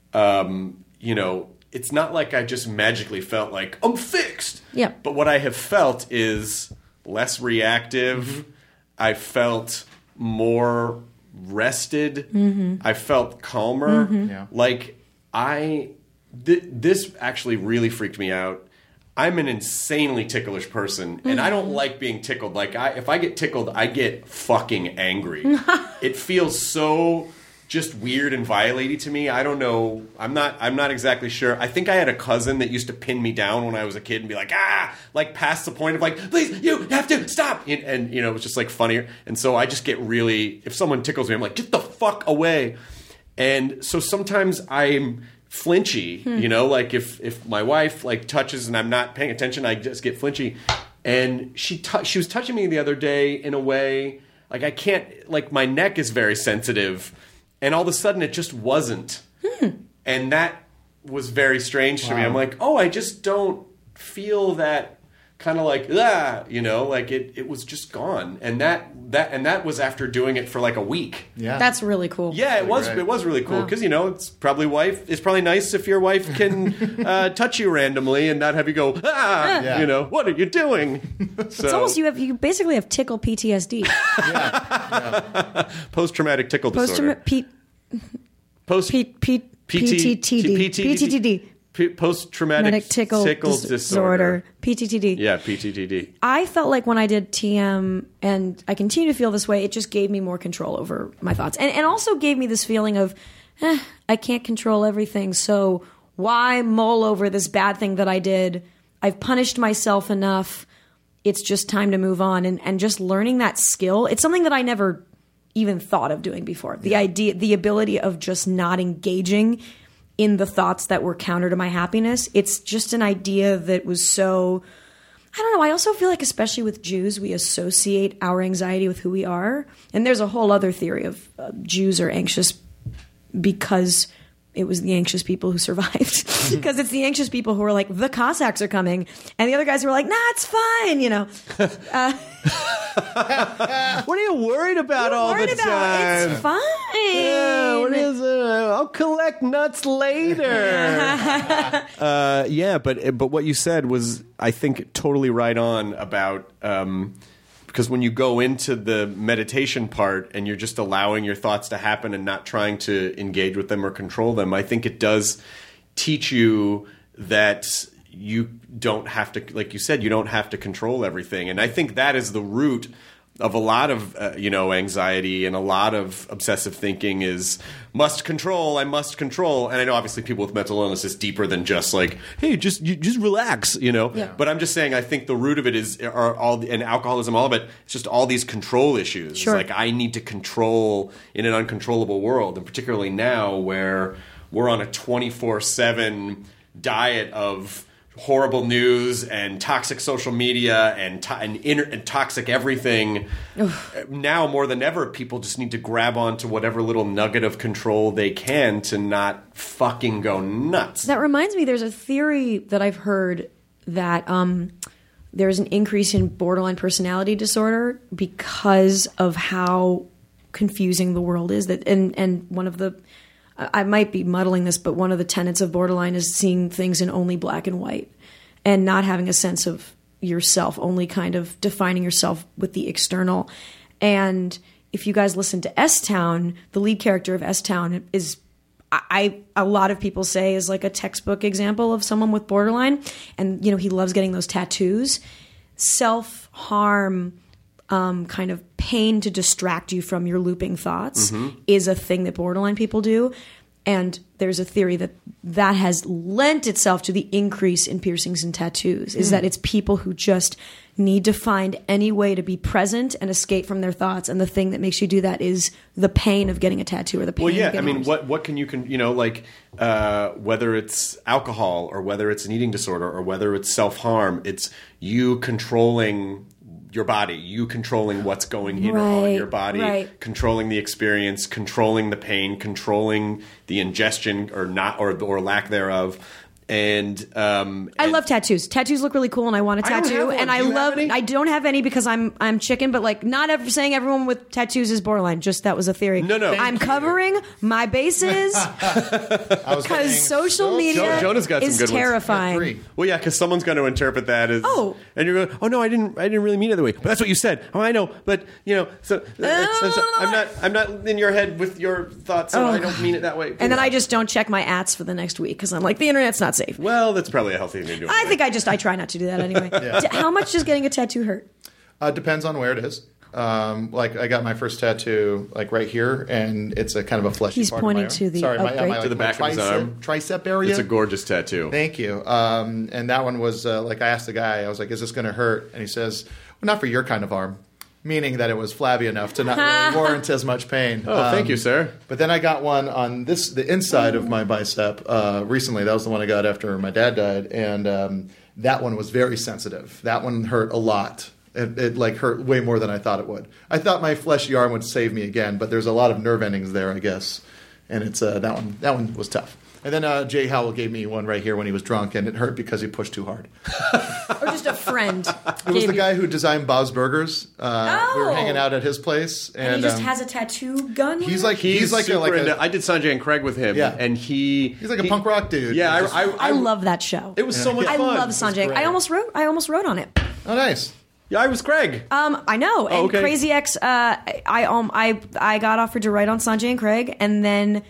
um, you know, it's not like I just magically felt like I'm fixed. Yeah. But what I have felt is less reactive. Mm-hmm. I felt more rested. Mm-hmm. I felt calmer. Yeah. Like I, th- this actually really freaked me out. I'm an insanely ticklish person, and I don't like being tickled. Like, I, if I get tickled, I get fucking angry. It feels so just weird and violating to me. I don't know. I'm not. I'm not exactly sure. I think I had a cousin that used to pin me down when I was a kid and be like, ah, like past the point of like, please, you have to stop. And, and you know, it was just like funnier. And so I just get really. If someone tickles me, I'm like, get the fuck away. And so sometimes I'm flinchy, you know, like if, if my wife like touches and I'm not paying attention, I just get flinchy. And she t- she was touching me the other day in a way, like I can't, like my neck is very sensitive, and all of a sudden it just wasn't. And that was very strange to me. I'm like, oh, I just don't feel that kind of like, ah, you know, like it, it was just gone. And that, that, and that was after doing it for like a week. Yeah. that's really cool. Yeah, it was. great. It was really cool Wow. because you know it's probably wife. It's probably nice if your wife can uh, touch you randomly and not have you go, ah, Yeah. you know, what are you doing? So, It's almost you have you basically have tickle P T S D. post-traumatic tickle Post disorder. P Post P P P T P T T D. P- post-traumatic Traumatic tickle, dis- disorder. P T T D. Yeah, P T T D. I felt like when I did T M, and I continue to feel this way, it just gave me more control over my thoughts. And, and also gave me this feeling of, eh, I can't control everything, so why mull over this bad thing that I did? I've punished myself enough. It's just time to move on. And, and just learning that skill, it's something that I never even thought of doing before. The idea, the ability of just not engaging in the thoughts that were counter to my happiness. It's just an idea that was so, I don't know. I also feel like, especially with Jews, we associate our anxiety with who we are. And there's a whole other theory of uh, Jews are anxious because it was the anxious people who survived. Because it's the anxious people who are like, the Cossacks are coming. And the other guys who are like, nah, it's fine, you know. Uh, What are you worried about all worried the about time? it's fine. Yeah, what is it? I'll collect nuts later. uh, yeah, but but what you said was, I think, totally right on about um, because when you go into the meditation part and you're just allowing your thoughts to happen and not trying to engage with them or control them, I think it does teach you that you don't have to, like you said, you don't have to control everything. And I think that is the root of a lot of uh, you know anxiety and a lot of obsessive thinking is must control. I must control. And I know obviously people with mental illness is deeper than just like, hey, just you, just relax, you know. Yeah. But I'm just saying, I think the root of it is are all the, and alcoholism, all of it. It's just all these control issues. Sure. It's like I need to control in an uncontrollable world, and particularly now where we're on a twenty-four seven diet of horrible news and toxic social media and, to- and, inter- and toxic everything. Now more than ever, people just need to grab onto whatever little nugget of control they can to not fucking go nuts. That reminds me, there's a theory that I've heard that um, there's an increase in borderline personality disorder because of how confusing the world is. That and and one of the I might be muddling this, but one of the tenets of borderline is seeing things in only black and white and not having a sense of yourself, only kind of defining yourself with the external. And if you guys listen to S-Town, the lead character of S-Town is, I, a lot of people say is like a textbook example of someone with borderline. And, you know, he loves getting those tattoos. Self-harm, um, kind of pain to distract you from your looping thoughts mm-hmm. is a thing that borderline people do. And there's a theory that that has lent itself to the increase in piercings and tattoos, is mm. that it's people who just need to find any way to be present and escape from their thoughts. And the thing that makes you do that is the pain of getting a tattoo or the pain well, yeah, of getting I mean, arms. what what can you, can you know, like, uh, whether it's alcohol or whether it's an eating disorder or whether it's self-harm, it's you controlling your body, you controlling what's going in right, or on your body, right. controlling the experience, controlling the pain, controlling the ingestion or not or or lack thereof. And um, I and love tattoos. Tattoos look really cool, and I want a I don't tattoo. have one. And Do I you have love. any? I don't have any because I'm I'm chicken. But like, not ever saying everyone with tattoos is borderline. Just that was a theory. No, no. I'm Thank covering my bases I was getting because social so media Jo- Jonah's got some is good ones. terrifying. Three. Well, yeah, because someone's going to interpret that as Oh. and you're going, oh no, I didn't, I didn't really mean it that way. But that's what you said. Oh, I know, but you know, so that's, that's, I'm not, I'm not in your head with your thoughts. So Oh. I don't mean it that way. And then I just don't check my ads for the next week because I'm like, the internet's not safe. well, that's probably a healthy thing to do. I think I just I try not to do that anyway. D- How much does getting a tattoo hurt? Uh, depends on where it is. Um, like I got my first tattoo like right here, and it's a kind of a fleshy He's part pointing of my arm. to the- sorry, oh, my, uh, great. my, To like, the my back of his tricep, arm. tricep area. It's a gorgeous tattoo. Thank you. Um, and that one was uh, like I asked the guy, I was like, "Is this going to hurt?" And he says, "Well, not for your kind of arm." Meaning that it was flabby enough to not really warrant as much pain. Oh, Um, thank you, sir. But then I got one on this, the inside of my bicep uh, recently. That was the one I got after my dad died, and um, that one was very sensitive. That one hurt a lot. It, it like hurt way more than I thought it would. I thought my fleshy arm would save me again, but there's a lot of nerve endings there, I guess, and it's uh, that one. That one was tough. And then uh, Jay Howell gave me one right here when he was drunk, and it hurt because he pushed too hard. Or just a friend? It was the guy who designed Bob's Burgers. Uh, We were Oh. hanging out at his place, and, And he just um, has a tattoo gun. with he's him? like he's, He's, like a, super like a into. I did Sanjay and Craig with him, Yeah. and he he's like a he- punk rock dude. Yeah, I, Just- I, I love that show. It was so much I fun. love Sanjay. great. I almost wrote. I almost wrote on it. oh nice. Yeah, I was Craig. Um, I know. And Oh, okay. Crazy X. Uh, I um, I I got offered to write on Sanjay and Craig, and then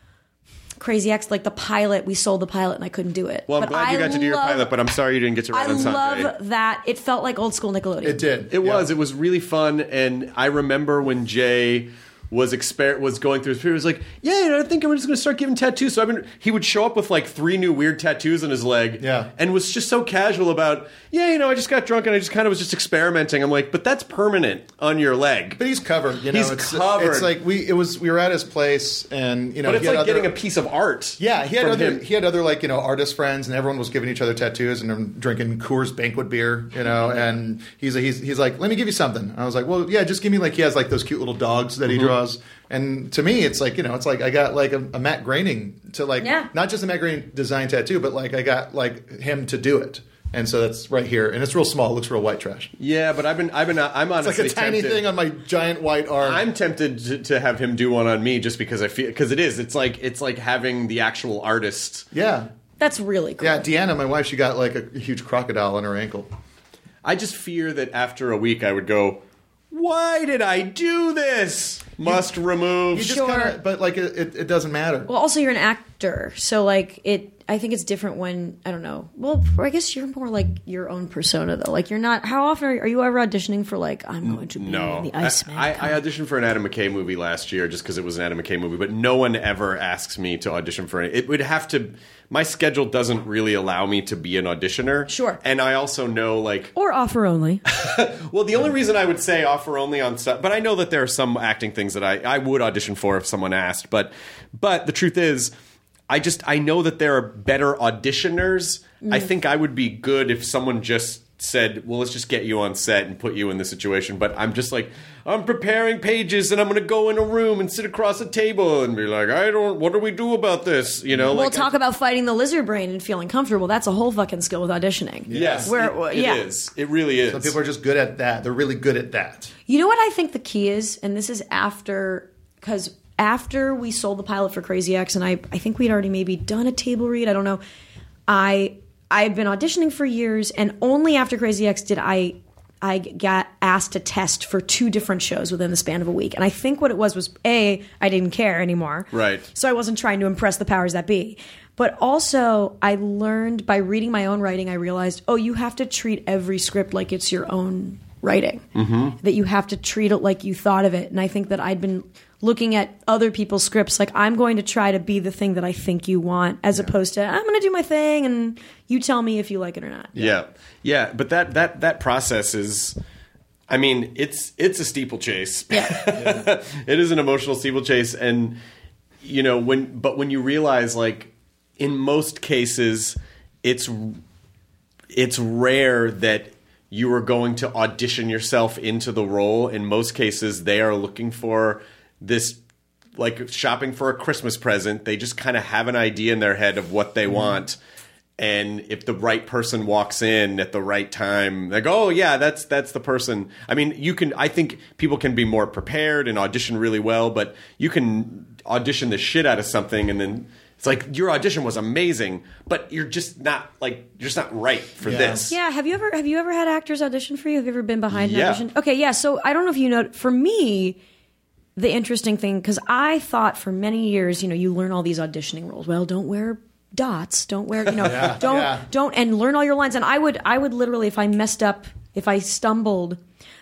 Crazy X, like the pilot, we sold the pilot, and I couldn't do it. Well, I'm But glad you I got to do your love- pilot, but I'm sorry you didn't get to write I on Sanjay. love that. It felt like old school Nickelodeon. It did. It Yeah. was. It was really fun, and I remember when Jay was exper- was going through his period. He was like, "Yeah, you know, I think I'm just going to start giving tattoos." So I've been. He would show up with like three new weird tattoos on his leg, Yeah. and was just so casual about, "Yeah, you know, I just got drunk and I just kind of was just experimenting." I'm like, "But that's permanent on your leg." But he's covered. You know, He's it's, covered. It's like we. It was. We were at his place, and you know, But it's he had like other, getting a piece of art. Yeah, he had from other. him. He had other like you know artist friends, and everyone was giving each other tattoos and um, drinking Coors Banquet beer. You know, and he's he's he's like, "Let me give you something." I was like, "Well, yeah, just give me like." He has like those cute little dogs that he Mm-hmm. draws, and to me, it's like you know, it's like I got like a, a Matt Groening to like Yeah. not just a Matt Groening design tattoo, but like I got like him to do it. And so that's right here, and it's real small. It looks real white trash. Yeah, but I've been. I've been. I'm It's honestly like a tiny tempted. thing on my giant white arm. I'm tempted to, to have him do one on me just because I feel because it is. It's like it's like having the actual artist. yeah. That's really cool. Yeah, Deanna, my wife, she got like a huge crocodile on her ankle. I just fear that after a week I would go, "Why did I do this?" Must remove. You just Sure. kinda, but like it, it, it doesn't matter. Well, also you're an act. actor, so like it. I think it's different when I don't know. Well, I guess you're more like your own persona though. Like you're not. How often are, are you ever auditioning for like I'm going to be No, in the Iceman? I, I, I auditioned for an Adam McKay movie last year just because it was an Adam McKay movie, but no one ever asks me to audition for it. It would have to. My schedule doesn't really allow me to be an auditioner. Sure. And I also know like or offer only. Well, the only reason I would say offer only on stuff, but I know that there are some acting things that I, I would audition for if someone asked. But but the truth is, I just I know that there are better auditioners. Mm. I think I would be good if someone just said, well, let's just get you on set and put you in this situation. But I'm just like, I'm preparing pages and I'm going to go in a room and sit across a table and be like, I don't, what do we do about this? You know, we'll like, talk I, about fighting the lizard brain and feeling comfortable. That's a whole fucking skill with auditioning. Yes, Where, it, it yeah. is. It really is. So people are just good at that. They're really good at that. You know what I think the key is? And this is after, because after we sold the pilot for Crazy Ex, and I, I think we'd already maybe done a table read. I don't know. I I had been auditioning for years, and only after Crazy Ex did I I got asked to test for two different shows within the span of a week. And I think what it was was A, I didn't care anymore. Right. So I wasn't trying to impress the powers that be. But also, I learned by reading my own writing, I realized, oh, you have to treat every script like it's your own writing. Mm-hmm. That you have to treat it like you thought of it. And I think that I'd been looking at other people's scripts like, I'm going to try to be the thing that I think you want, as yeah. opposed to, I'm going to do my thing and you tell me if you like it or not. Yeah. Yeah. But that, that, that process is, I mean, it's, it's a steeplechase. Yeah. It is an emotional steeplechase. And, you know, when, but when you realize, like, in most cases, it's, it's rare that you are going to audition yourself into the role. In most cases, they are looking for this, like shopping for a Christmas present. They just kind of have an idea in their head of what they mm-hmm. want. And if the right person walks in at the right time, they go, oh yeah, that's, that's the person. I mean, you can, I think people can be more prepared and audition really well, but you can audition the shit out of something and then it's like your audition was amazing, but you're just not like you're just not right for yeah. this. Yeah. Have you ever have you ever had actors audition for you? Have you ever been behind an yeah. audition? Okay. Yeah. So I don't know if you know. For me, the interesting thing, because I thought for many years, you know, you learn all these auditioning rules. Well, don't wear dots. Don't wear, you know, yeah. don't yeah. don't and learn all your lines. And I would I would literally, if I messed up, if I stumbled,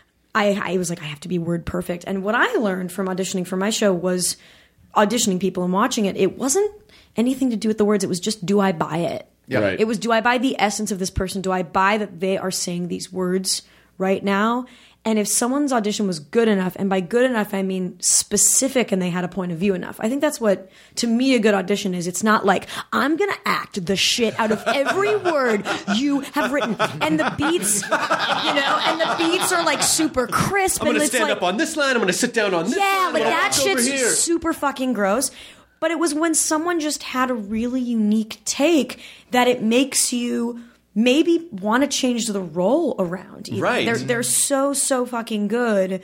I I was like, I have to be word perfect. And what I learned from auditioning for my show was auditioning people and watching it. It wasn't anything to do with the words. It was just, do I buy it? Yeah. Right. It was, do I buy the essence of this person? Do I buy that they are saying these words right now? And if someone's audition was good enough, and by good enough, I mean specific and they had a point of view enough. I think that's what, to me, a good audition is. It's not like, I'm going to act the shit out of every word you have written. And the beats, you know, and the beats are like super crisp. I'm going to and stand like, up on this line. I'm going to sit down on this yeah, line. like I'm that walk over shit's here. super fucking gross. But it was when someone just had a really unique take that it makes you maybe want to change the role around. Even. Right. They're, they're so, so fucking good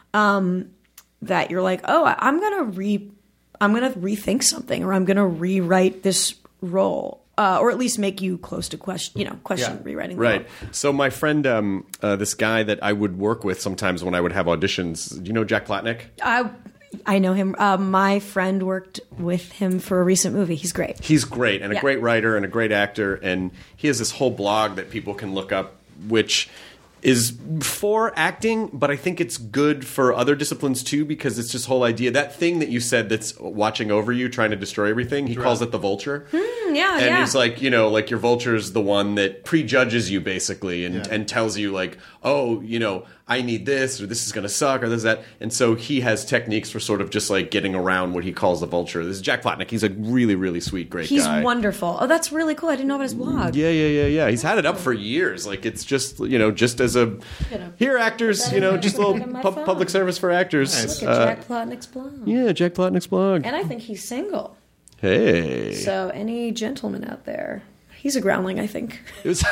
um, that you're like, oh, I'm going to re, I'm going to rethink something, or I'm going to rewrite this role. Uh, or at least make you close to question, you know, question Yeah. rewriting. The Right. role. So my friend, um, uh, this guy that I would work with sometimes when I would have auditions, do you know Jack Platnick? I, I know him. Uh, my friend worked with him for a recent movie. He's great. He's great and a Yeah. great writer and a great actor. And he has this whole blog that people can look up, which is for acting, but I think it's good for other disciplines too, because it's this whole idea, that thing that you said that's watching over you, trying to destroy everything, he calls it the vulture. Mm, yeah, and yeah. he's like, you know, like your vulture is the one that prejudges you basically and, Yeah. and tells you like, oh, you know, I need this, or this is going to suck, or this, that. And so he has techniques for sort of just like getting around what he calls the vulture. This is Jack Platnick. He's a really, really sweet, great He's guy. wonderful. Oh, that's really cool. I didn't know about his blog. Yeah, yeah, yeah, yeah. He's had it up for years. Like, it's just, you know, just as a, here, actors, you know, just a little pub- public service for actors. Nice. Look at Uh, Jack Plotnick's blog. Yeah, Jack Plotnick's blog. And I think he's single. Hey. So any gentleman out there, he's a groundling, I think. It was-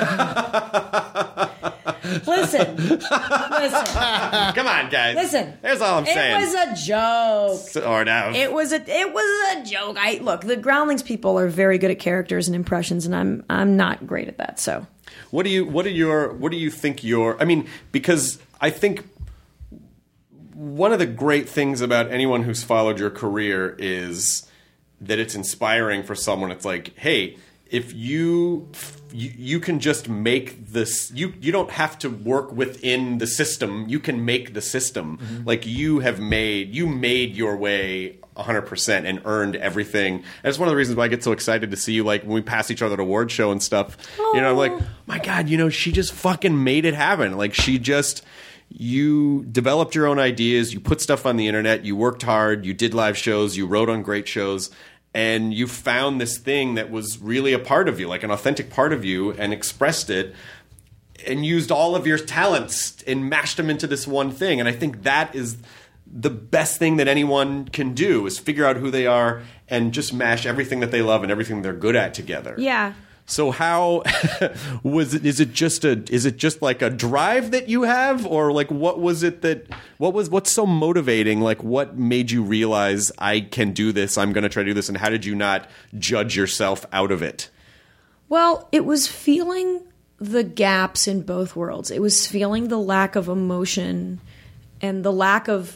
Listen. Listen. Come on, guys. Listen. Here's all I'm saying. It was a joke. Sort of. It was a it was a joke. I look, the groundlings people are very good at characters and impressions, and I'm I'm not great at that. So What do you what are your what do you think your I mean, because I think one of the great things about anyone who's followed your career is that it's inspiring for someone. It's like, hey, if you you, you can just make this, you you don't have to work within the system. You can make the system. Mm-hmm. Like you have made, you made your way one hundred percent and earned everything. And it's one of the reasons why I get so excited to see you, like, when we pass each other at award show and stuff. Aww. You know, I'm like, my God, you know, she just fucking made it happen. Like, she just, you developed your own ideas, you put stuff on the internet, you worked hard, you did live shows, you wrote on great shows, and you found this thing that was really a part of you, like an authentic part of you, and expressed it and used all of your talents and mashed them into this one thing. And I think that is the best thing that anyone can do, is figure out who they are and just mash everything that they love and everything they're good at together. Yeah. So how was it? Is it just a? Is it just like a drive that you have, or like what was it that? What was what's so motivating? Like what made you realize I can do this? I'm going to try to do this, and how did you not judge yourself out of it? Well, it was feeling the gaps in both worlds. It was feeling the lack of emotion and the lack of,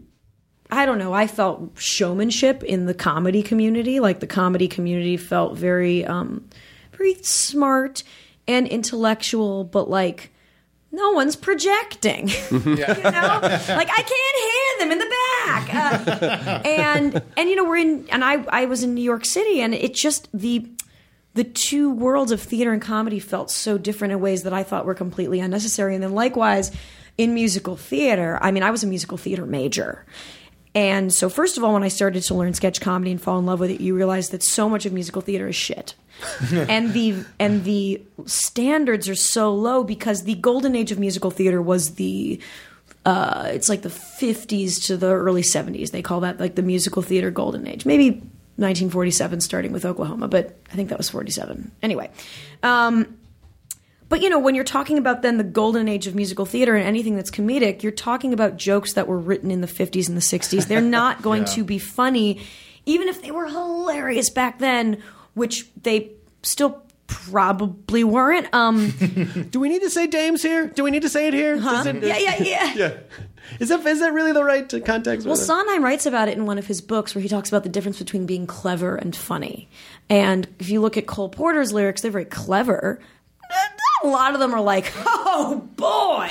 I don't know, I felt showmanship in the comedy community. Like the comedy community felt very, um, very smart and intellectual, but like no one's projecting. You know, like I can't hear them in the back. Uh, and and you know we're in, and I I was in New York City, and it just the the two worlds of theater and comedy felt so different in ways that I thought were completely unnecessary. And then likewise in musical theater, I mean, I was a musical theater major. And so first of all, when I started to learn sketch comedy and fall in love with it, you realize that so much of musical theater is shit. and the and the standards are so low because the golden age of musical theater was the uh, it's like the fifties to the early seventies. They call that like the musical theater golden age. Maybe nineteen forty-seven starting with Oklahoma, but I think that was forty-seven. Anyway. Um, But, you know, when you're talking about then the golden age of musical theater and anything that's comedic, you're talking about jokes that were written in the fifties and the sixties. They're not going yeah. to be funny, even if they were hilarious back then, which they still probably weren't. Um, Do we need to say dames here? Do we need to say it here? Huh? It, yeah, yeah, yeah. yeah. Is that, is that really the right context? Well, Sondheim writes about it in one of his books where he talks about the difference between being clever and funny. And if you look at Cole Porter's lyrics, they're very clever. A lot of them are like, oh, boy.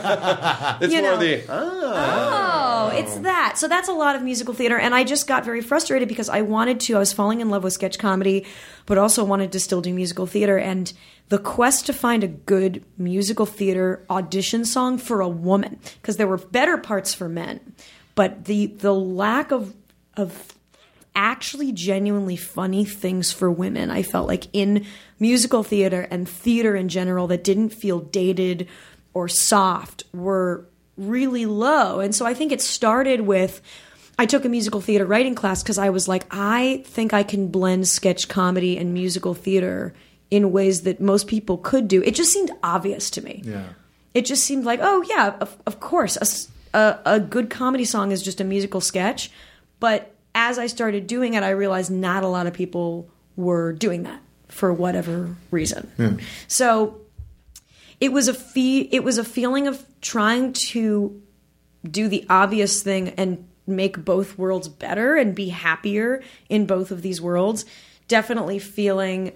It's you more know, the, oh. oh, it's that. So that's a lot of musical theater. And I just got very frustrated because I wanted to, I was falling in love with sketch comedy, but also wanted to still do musical theater. And the quest to find a good musical theater audition song for a woman, because there were better parts for men, but the the lack of of actually genuinely funny things for women, I felt like in musical theater and theater in general that didn't feel dated or soft were really low. And so I think it started with, I took a musical theater writing class because I was like, I think I can blend sketch comedy and musical theater in ways that most people could do. It just seemed obvious to me. Yeah. It just seemed like, oh yeah, of, of course, a, a, a good comedy song is just a musical sketch. But as I started doing it, I realized not a lot of people were doing that for whatever reason. Yeah. So it was a fe- it was a feeling of trying to do the obvious thing and make both worlds better and be happier in both of these worlds. Definitely feeling,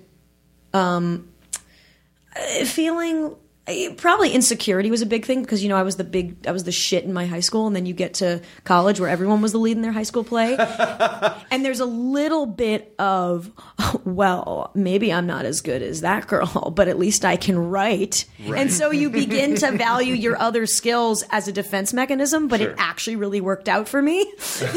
um, feeling. Probably insecurity was a big thing because, you know, I was the big, I was the shit in my high school, and then you get to college where everyone was the lead in their high school play. And there's a little bit of, well, maybe I'm not as good as that girl, but at least I can write. Right. And so you begin to value your other skills as a defense mechanism, but sure. It actually really worked out for me. And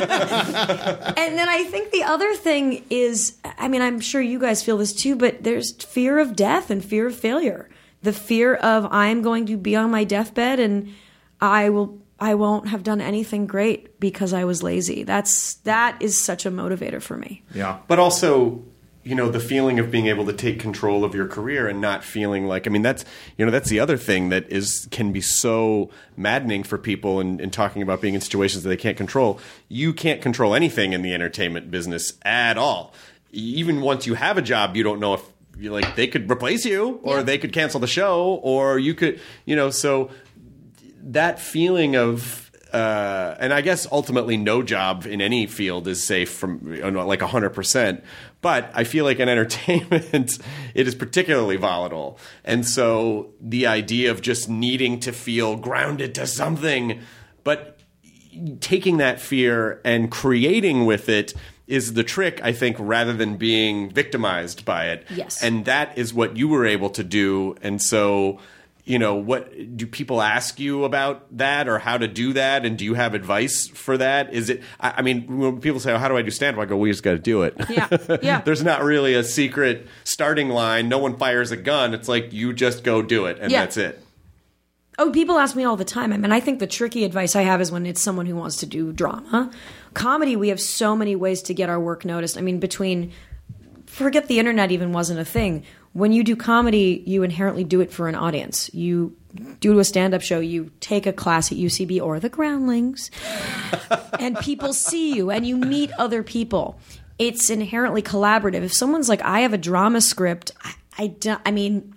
then I think the other thing is, I mean, I'm sure you guys feel this too, but there's fear of death and fear of failure. The fear of I'm going to be on my deathbed and I will I won't have done anything great because I was lazy. That's that is such a motivator for me. Yeah. But also, you know, the feeling of being able to take control of your career and not feeling like, I mean, that's, you know, that's the other thing that is can be so maddening for people in, in talking about being in situations that they can't control. You can't control anything in the entertainment business at all. Even once you have a job, you don't know if you like they could replace you or yeah. they could cancel the show or you could, you know, so that feeling of uh, and I guess ultimately no job in any field is safe from you know, like one hundred percent. But I feel like in entertainment, it is particularly volatile. And so the idea of just needing to feel grounded to something, but taking that fear and creating with it is the trick, I think, rather than being victimized by it. Yes. And that is what you were able to do. And so, you know, what do people ask you about that or how to do that? And do you have advice for that? Is it, I, I mean, when people say, oh, how do I do stand-up? I go, we just got to do it. Yeah. Yeah. There's not really a secret starting line. No one fires a gun. It's like, you just go do it. And Yeah. that's it. Oh, people ask me all the time. I mean, I think the tricky advice I have is when it's someone who wants to do drama. Comedy, we have so many ways to get our work noticed. I mean, between, forget the internet even wasn't a thing. When you do comedy, you inherently do it for an audience. You do a stand-up show, you take a class at U C B or the Groundlings, and people see you, and you meet other people. It's inherently collaborative. If someone's like, I have a drama script, I, I, do, I mean...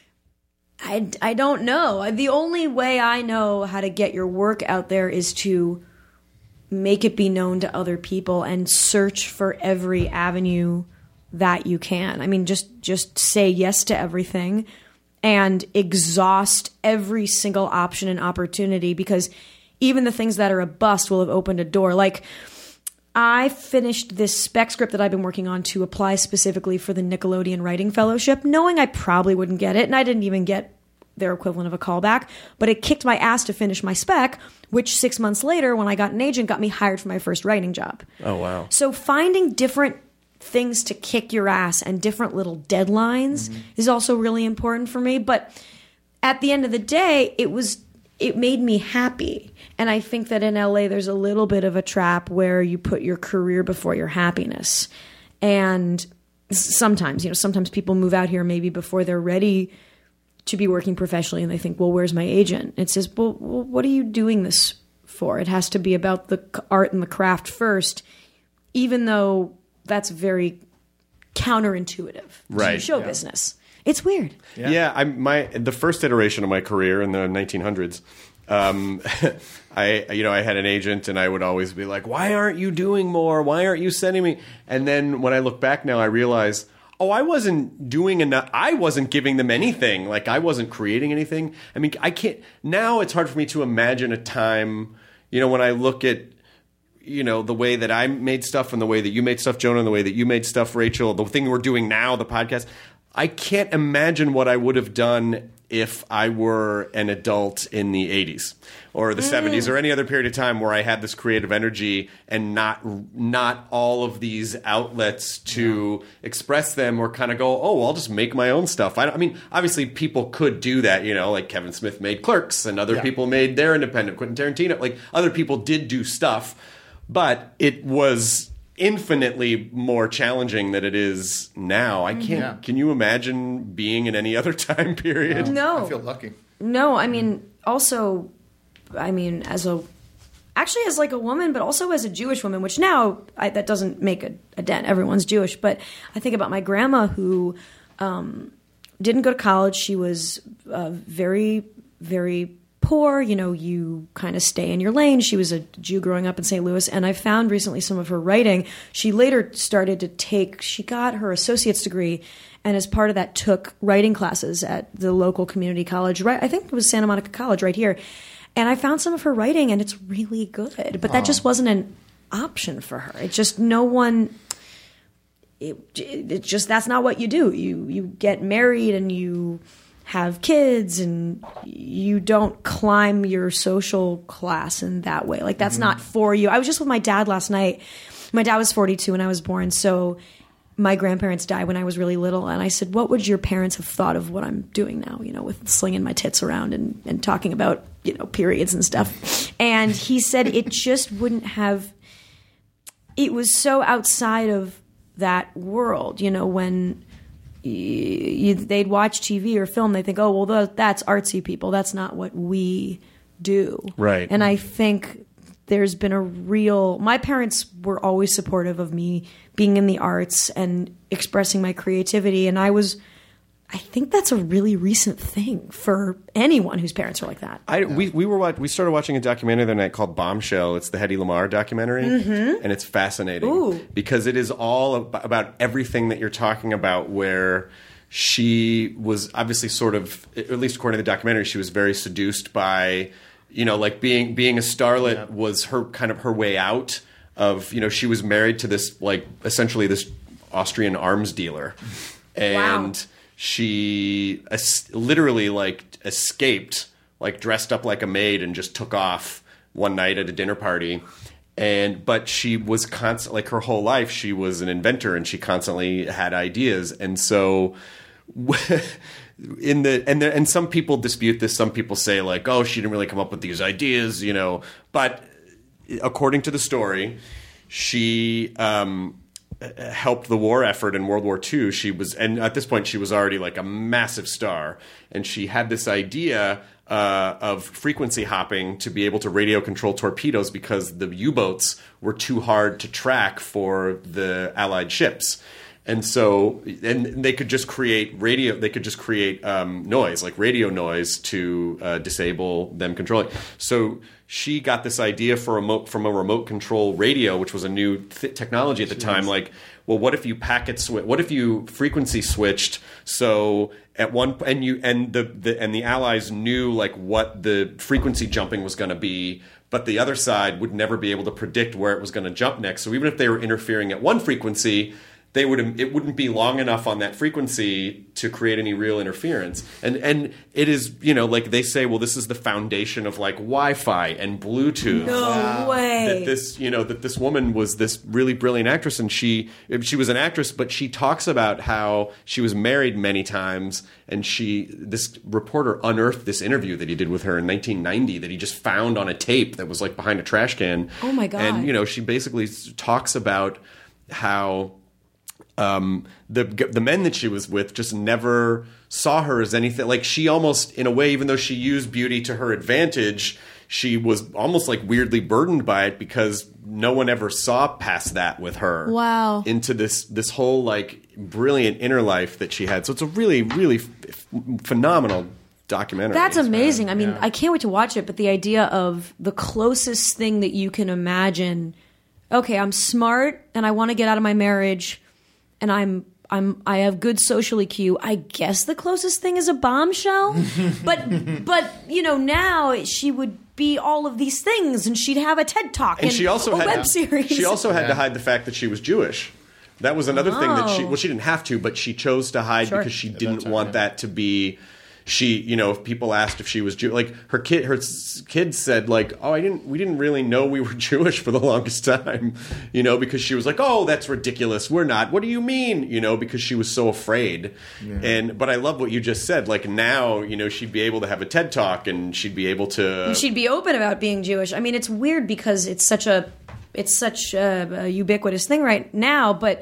I, I don't know. The only way I know how to get your work out there is to make it be known to other people and search for every avenue that you can. I mean, just just say yes to everything and exhaust every single option and opportunity, because even the things that are a bust will have opened a door. Like, I finished this spec script that I've been working on to apply specifically for the Nickelodeon Writing Fellowship, knowing I probably wouldn't get it, and I didn't even get their equivalent of a callback, but it kicked my ass to finish my spec, which six months later, when I got an agent, got me hired for my first writing job. Oh, wow. So finding different things to kick your ass and different little deadlines mm-hmm. is also really important for me. But at the end of the day, it was it made me happy. And I think that in L A, there's a little bit of a trap where you put your career before your happiness. And sometimes, you know, sometimes people move out here maybe before they're ready to be working professionally, and they think, well, where's my agent? It says, well, well, what are you doing this for? It has to be about the art and the craft first, even though that's very counterintuitive right. to show yeah. business. It's weird. Yeah, yeah I, my the first iteration of my career in the nineteen hundreds, um, I you know I had an agent, and I would always be like, why aren't you doing more? Why aren't you sending me? And then when I look back now, I realize, oh, I wasn't doing enough. I wasn't giving them anything. Like, I wasn't creating anything. I mean, I can't. Now it's hard for me to imagine a time, you know, when I look at, you know, the way that I made stuff and the way that you made stuff, Jonah, and the way that you made stuff, Rachel, the thing we're doing now, the podcast. I can't imagine what I would have done if I were an adult in the eighties or the mm. seventies or any other period of time where I had this creative energy and not not all of these outlets to yeah. express them or kind of go, oh, I'll just make my own stuff. I, I mean, obviously people could do that, you know, like Kevin Smith made Clerks and other yeah. people made their independent, Quentin Tarantino. Like, other people did do stuff, but it was infinitely more challenging than it is now. I can't. Yeah. Can you imagine being in any other time period? No. I feel lucky. No, I mean, also, I mean, as a, actually as like a woman, but also as a Jewish woman, which now I, that doesn't make a, a dent. Everyone's Jewish. But I think about my grandma who um, didn't go to college. She was uh, very, very poor, you know, you kind of stay in your lane. She was a Jew growing up in Saint Louis, and I found recently some of her writing. She later started to take, she got her associate's degree, and as part of that took writing classes at the local community college, right? I think it was Santa Monica College right here. And I found some of her writing, and it's really good. But that oh. just wasn't an option for her. It just, no one, it, it just, that's not what you do. You, you get married and you have kids, and you don't climb your social class in that way. Like, that's mm-hmm. not for you. I was just with my dad last night. My dad was forty-two when I was born, so my grandparents died when I was really little, and I said, what would your parents have thought of what I'm doing now, you know, with slinging my tits around and, and talking about, you know, periods and stuff. And he said it just wouldn't have, it was so outside of that world, you know, when You, they'd watch T V or film, they think, oh, well, the, that's artsy people. That's not what we do. Right. And I think there's been a real... My parents were always supportive of me being in the arts and expressing my creativity. And I was I think that's a really recent thing for anyone whose parents are like that. I, we we were watch, we started watching a documentary the other night called Bombshell. It's the Hedy Lamarr documentary, mm-hmm. and it's fascinating Ooh. because it is all ab- about everything that you're talking about. Where she was obviously sort of, at least according to the documentary, she was very seduced by, you know, like being being a starlet yeah. was her kind of her way out of, you know, she was married to this like essentially this Austrian arms dealer, and. Wow. She es- literally like escaped, like dressed up like a maid and just took off one night at a dinner party. And but she was constant, like her whole life, she was an inventor and she constantly had ideas. And so in the and the, and some people dispute this. Some people say like, oh, she didn't really come up with these ideas, you know. But according to the story, she. Um, helped the war effort in World War Two. She was, and at this point she was already like a massive star, and she had this idea uh, of frequency hopping to be able to radio control torpedoes because the U-boats were too hard to track for the Allied ships. And so, and they could just create radio. They could just create um, noise, like radio noise, to uh, disable them controlling. So she got this idea for a remote, from a remote control radio, which was a new th- technology at the Jeez. time. Like, well, what if you packet switch? What if you frequency switched? So at one and you and the, the and the Allies knew like what the frequency jumping was going to be, but the other side would never be able to predict where it was going to jump next. So even if they were interfering at one frequency, they would it wouldn't be long enough on that frequency to create any real interference. And and it is, you know, like they say, well, this is the foundation of like Wi-Fi and Bluetooth. No wow. way. That this, you know, that this woman was this really brilliant actress, and she she was an actress, but she talks about how she was married many times, and she this reporter unearthed this interview that he did with her in nineteen ninety that he just found on a tape that was like behind a trash can. Oh my God. And you know, she basically talks about how Um, the the men that she was with just never saw her as anything. Like she almost, in a way, even though she used beauty to her advantage, she was almost like weirdly burdened by it because no one ever saw past that with her. Wow. Into this this whole like brilliant inner life that she had. So it's a really really f- phenomenal documentary. That's amazing. I mean, yeah. I can't wait to watch it. But the idea of the closest thing that you can imagine. Okay, I'm smart and I want to get out of my marriage. And I'm I'm I have good social E Q. I guess the closest thing is a bombshell. but but you know, now she would be all of these things, and she'd have a TED Talk and, and she also a had, web series. She also had yeah. to hide the fact that she was Jewish. That was another oh. thing that she well she didn't have to, but she chose to hide sure. because she At didn't that time, want yeah. that to be. She, you know, if people asked if she was Jew, like her kid, her s- kids said, like, "Oh, I didn't, we didn't really know we were Jewish for the longest time," you know, because she was like, "Oh, that's ridiculous. We're not. What do you mean?" You know, because she was so afraid. Yeah. And but I love what you just said. Like now, you know, she'd be able to have a TED Talk and she'd be able to. And she'd be open about being Jewish. I mean, it's weird because it's such a, it's such a, a ubiquitous thing right now, but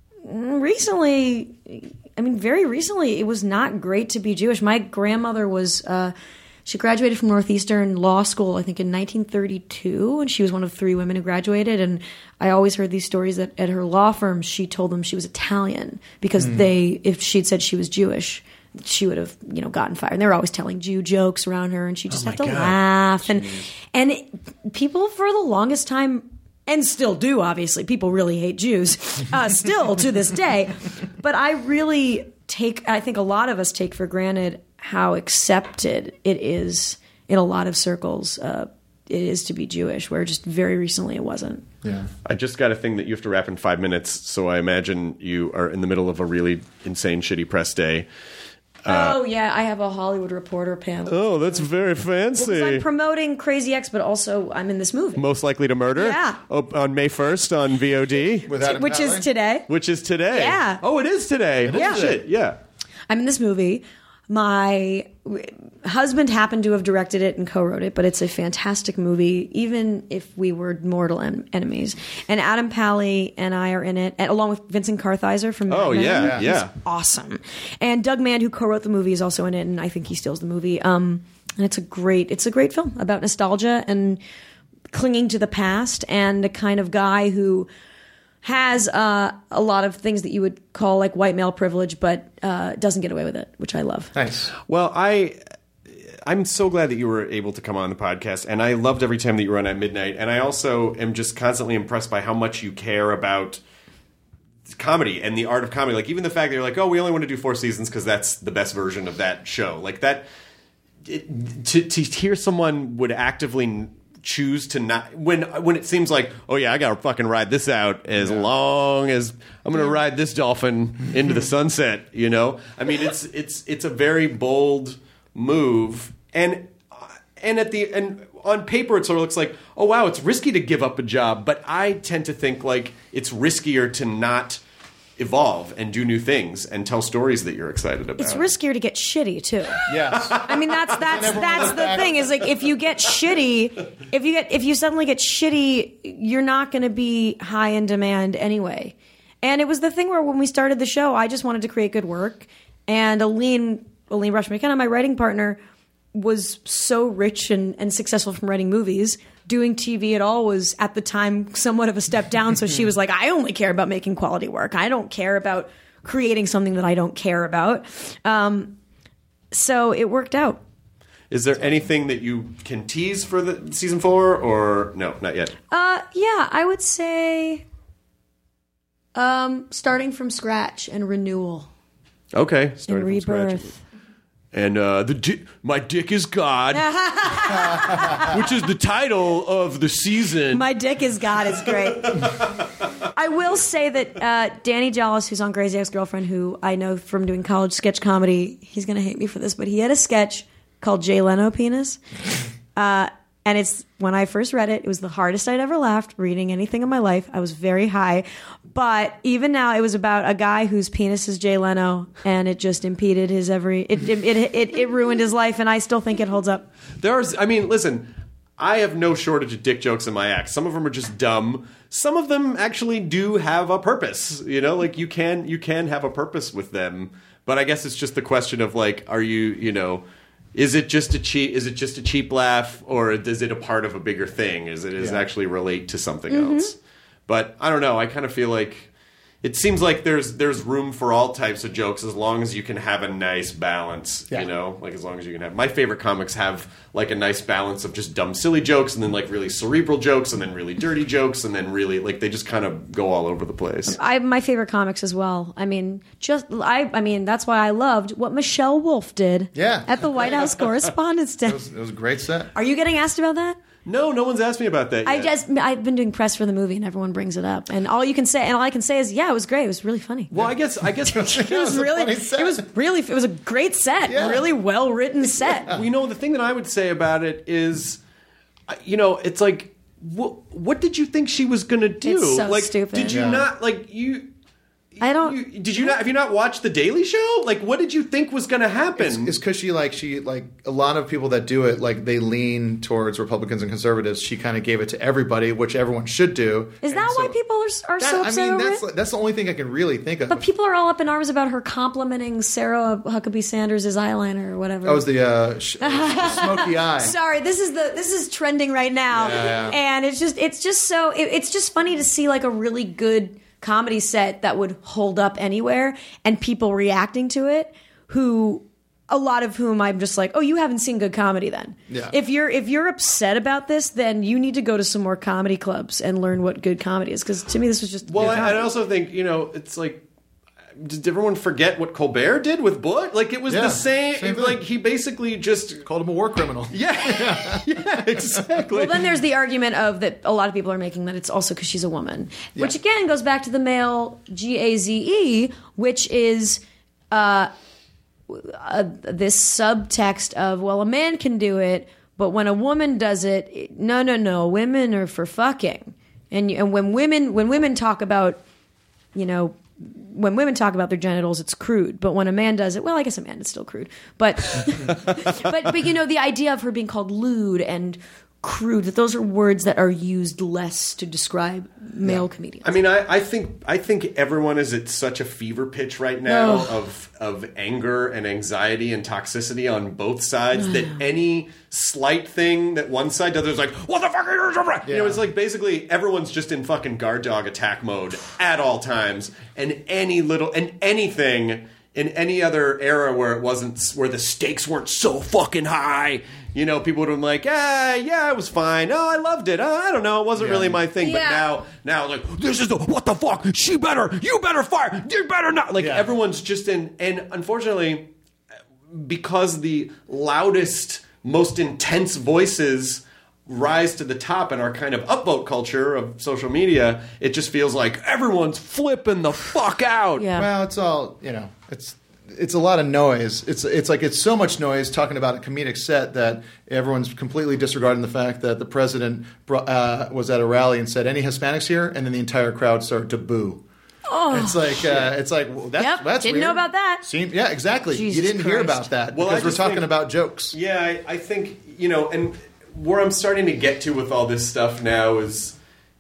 recently. I mean, very recently, it was not great to be Jewish. My grandmother was, uh, she graduated from Northeastern Law School, I think, in nineteen thirty-two, and she was one of three women who graduated. And I always heard these stories that at her law firm, she told them she was Italian because mm. they, if she'd said she was Jewish, she would have, you know, gotten fired. And they were always telling Jew jokes around her, and she just oh had to God. laugh. And Jeez. and it, people for the longest time. And still do, obviously. People really hate Jews, uh, still to this day. But I really take, I think a lot of us take for granted how accepted it is in a lot of circles. Uh, it is to be Jewish, where just very recently it wasn't. Yeah. I just got a thing that you have to wrap in five minutes, so I imagine you are in the middle of a really insane, shitty press day. Uh, oh, yeah, I have a Hollywood Reporter panel. Oh, that's very fancy. Well, 'cause I'm promoting Crazy X, but also I'm in this movie. Most Likely to Murder? Yeah. Oh, on May first on V O D? With Adam Which Pally? is today. Which is today. Yeah. Oh, it is today. Holy is shit, yeah. I'm in this movie. My husband happened to have directed it and co-wrote it, but it's a fantastic movie, even if we were mortal en- enemies. And Adam Pally and I are in it, and along with Vincent Kartheiser from Mad Oh, Men. yeah, He's yeah. awesome. And Doug Mann, who co-wrote the movie, is also in it, and I think he steals the movie. Um, and it's a great, it's a great film about nostalgia and clinging to the past, and a kind of guy who has uh, a lot of things that you would call like white male privilege, but uh, doesn't get away with it, which I love. Nice. Well, I I'm so glad that you were able to come on the podcast, and I loved every time that you were on at midnight. And I also am just constantly impressed by how much you care about comedy and the art of comedy. Like even the fact that you're like, oh, we only want to do four seasons because that's the best version of that show. Like that. It, to to hear someone would actively choose to not when when it seems like, oh yeah, I gotta fucking ride this out as yeah. long as I'm gonna ride this dolphin into the sunset, you know. I mean, it's it's it's a very bold move, and and at the and on paper it sort of looks like, oh wow, it's risky to give up a job, but I tend to think like it's riskier to not evolve and do new things and tell stories that you're excited about. It's riskier to get shitty too. Yes. I mean that's that's that's the thing is like if you get shitty, if you get if you suddenly get shitty, you're not going to be high in demand anyway. And it was the thing where when we started the show, I just wanted to create good work, and Aline Aline Rush McKenna, my writing partner, was so rich and, and successful from writing movies. Doing T V at all was at the time somewhat of a step down. So she was like, I only care about making quality work. I don't care about creating something that I don't care about. Um, so it worked out. Is there anything that you can tease for the season four, or no, not yet? Uh, yeah, I would say um, starting from scratch and renewal. Okay, starting and from rebirth. scratch. And uh, the di- My Dick is God, which is the title of the season. My Dick is God is great. I will say that uh, Danny Jollis, who's on Crazy Ex-Girlfriend, who I know from doing college sketch comedy, he's going to hate me for this, but he had a sketch called Jay Leno Penis. Uh, and it's when I first read it, it was the hardest I'd ever laughed reading anything in my life. I was very high. But even now, it was about a guy whose penis is Jay Leno, and it just impeded his every... It it, it, it, it ruined his life, and I still think it holds up. There's... I mean, listen, I have no shortage of dick jokes in my act. Some of them are just dumb. Some of them actually do have a purpose. You know, like you can you can have a purpose with them. But I guess it's just the question of like, are you, you know... Is it just a cheap? Is it just a cheap laugh, or is it a part of a bigger thing? Is it does it Yeah. actually relate to something Mm-hmm. else? But I don't know. I kind of feel like it seems like there's there's room for all types of jokes as long as you can have a nice balance. Yeah. You know, like as long as you can have. My favorite comics have like a nice balance of just dumb, silly jokes, and then like really cerebral jokes, and then really dirty jokes, and then really like they just kind of go all over the place. I my favorite comics as well. I mean, just I. I mean, that's why I loved what Michelle Wolf did. Yeah. At the White House Correspondents' It Day. was, it was a great set. Are you getting asked about that? No, no one's asked me about that yet. I just I've been doing press for the movie, and everyone brings it up, and all you can say, and all I can say is, yeah, it was great. It was really funny. Well, I guess I guess It was really, it was really, it was a great set, Yeah. really well written set. Well, you know, the thing that I would say about it is, uh, you know, it's like, what, what did you think she was going to do? It's so like, stupid. Did you Yeah. not, like, you... I don't. You, did you not? Have you not watched The Daily Show? Like, what did you think was going to happen? It's because she like she like a lot of people that do it like they lean towards Republicans and conservatives. She kind of gave it to everybody, which everyone should do. Is And that so- why people are, are That- so I upset mean, over that's it? that's the only thing I can really think of. But people are all up in arms about her complimenting Sarah Huckabee Sanders' eyeliner or whatever. that was the uh, sh- smoky eye. Sorry, this is the this is trending right now, Yeah, yeah. and it's just it's just so it, it's just funny to see like a really good comedy set that would hold up anywhere, and people reacting to it who. A lot of whom I'm just like, oh, you haven't seen good comedy then. Yeah. If you're if you're upset about this, then you need to go to some more comedy clubs and learn what good comedy is. Because to me, this was just well, good I, comedy. I also think, you know, it's like, did everyone forget what Colbert did with Bush? Like, it was Yeah, the same. same it- thing. like, he basically just. Called him a war criminal. Yeah, yeah, exactly. Well, then there's the argument of that a lot of people are making that it's also because she's a woman, which again goes back to the male G A Z E, which is uh, uh, this subtext of, well, a man can do it, but when a woman does it, it- no, no, no, women are for fucking, and you- and when women when women talk about, you know. When women talk about their genitals, it's crude. But when a man does it, well, I guess a man is still crude. But, but, but you know, the idea of her being called lewd and crude. That those are words that are used less to describe male comedians. I mean, I, I think I think everyone is at such a fever pitch right now Oh. of of anger and anxiety and toxicity on both sides that any slight thing that one side does is like, what the fuck are you doing? You know, it's like basically everyone's just in fucking guard dog attack mode at all times, and any little and anything in any other era where it wasn't where the stakes weren't so fucking high. You know, people would have been like, ah, yeah, it was fine. Oh, I loved it. Oh, I don't know. It wasn't really my thing. But Yeah. now, now, like, this is the, what the fuck? She better, you better fire. You better not. Like, Yeah. everyone's just in, and unfortunately, because the loudest, most intense voices rise to the top in our kind of upvote culture of social media, it just feels like everyone's flipping the fuck out. Yeah. Well, it's all, you know, it's it's a lot of noise. It's it's like it's so much noise talking about a comedic set that everyone's completely disregarding the fact that the president brought, uh, was at a rally and said, "Any Hispanics here?" And then the entire crowd started to boo. Oh, it's like uh, it's like well, that's Yep, that's didn't weird. know about that. Seem, yeah, exactly. Jesus you didn't hear Christ. about that Well, I because we're just talking think- about jokes. Yeah, I, I think, you know, and where I'm starting to get to with all this stuff now is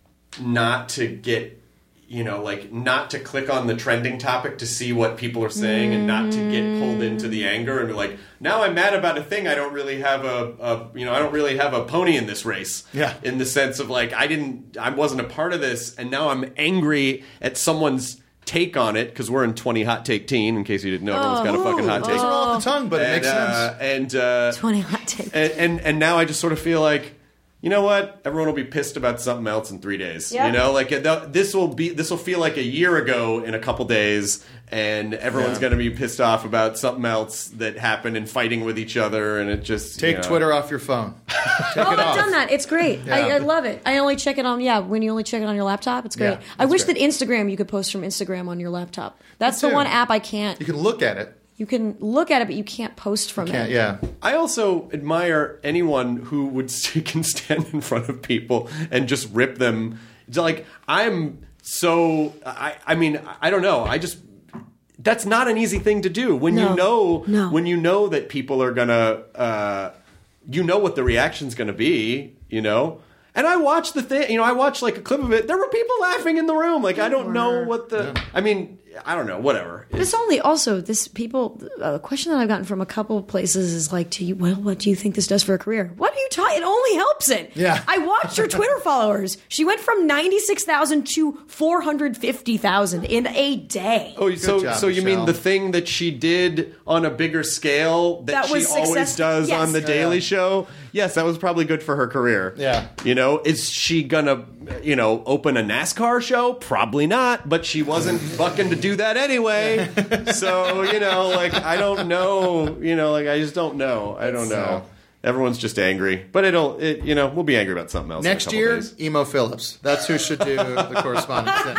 not to get, you know, like not to click on the trending topic to see what people are saying and not to get pulled into the anger and be like, now I'm mad about a thing. I don't really have a, a you know, I don't really have a pony in this race. Yeah. In the sense of like, I didn't, I wasn't a part of this, and now I'm angry at someone's take on it because we're in twenty hot take teen. In case you didn't know, everyone's got a fucking hot take. Those are off the tongue, but it And, makes uh, sense. and uh, twenty hot takes. and, and and now I just sort of feel like, you know what? Everyone will be pissed about something else in three days. Yep. You know, like uh, this will be this will feel like a year ago in a couple days, and everyone's Yeah. going to be pissed off about something else that happened and fighting with each other, and it just Take you know. Twitter off your phone. Take Oh, it I've off. done that. It's great. Yeah. I, I love it. I only check it on, yeah, when you only check it on your laptop, it's great. Yeah, I that's wish great. that Instagram, you could post from Instagram on your laptop. That's Me the too. one app I can't. You can look at it. You can look at it, but you can't post from Can't, it. yeah. I also admire anyone who would can stand in front of people and just rip them. It's like I'm so. I. I mean, I don't know. I just. That's not an easy thing to do when No. you know No. when you know that people are gonna. Uh, you know what the reaction's gonna be. You know. And I watched the thing, you know, I watched like a clip of it. There were people laughing in the room. Like, I don't know what the. I mean, I don't know, whatever. This only also this people a question that I've gotten from a couple of places is like, do you well, what do you think this does for a career? What are you talking? It only helps it. Yeah. I watched her Twitter followers. She went from ninety six thousand to four hundred fifty thousand in a day. Oh, so job, so you Michelle. mean the thing that she did on a bigger scale that, That she was always success- does yes. on the Daily Show? Yes, that was probably good for her career. Yeah. You know, is she gonna, you know, open a NASCAR show? Probably not, but she wasn't fucking to do that anyway. So, you know, like I don't know, you know, like I just don't know. I don't know. Everyone's just angry, but it'll, it, you know, we'll be angry about something else. in a Next couple year, days. Emo Phillips. That's who should do the correspondence dinner.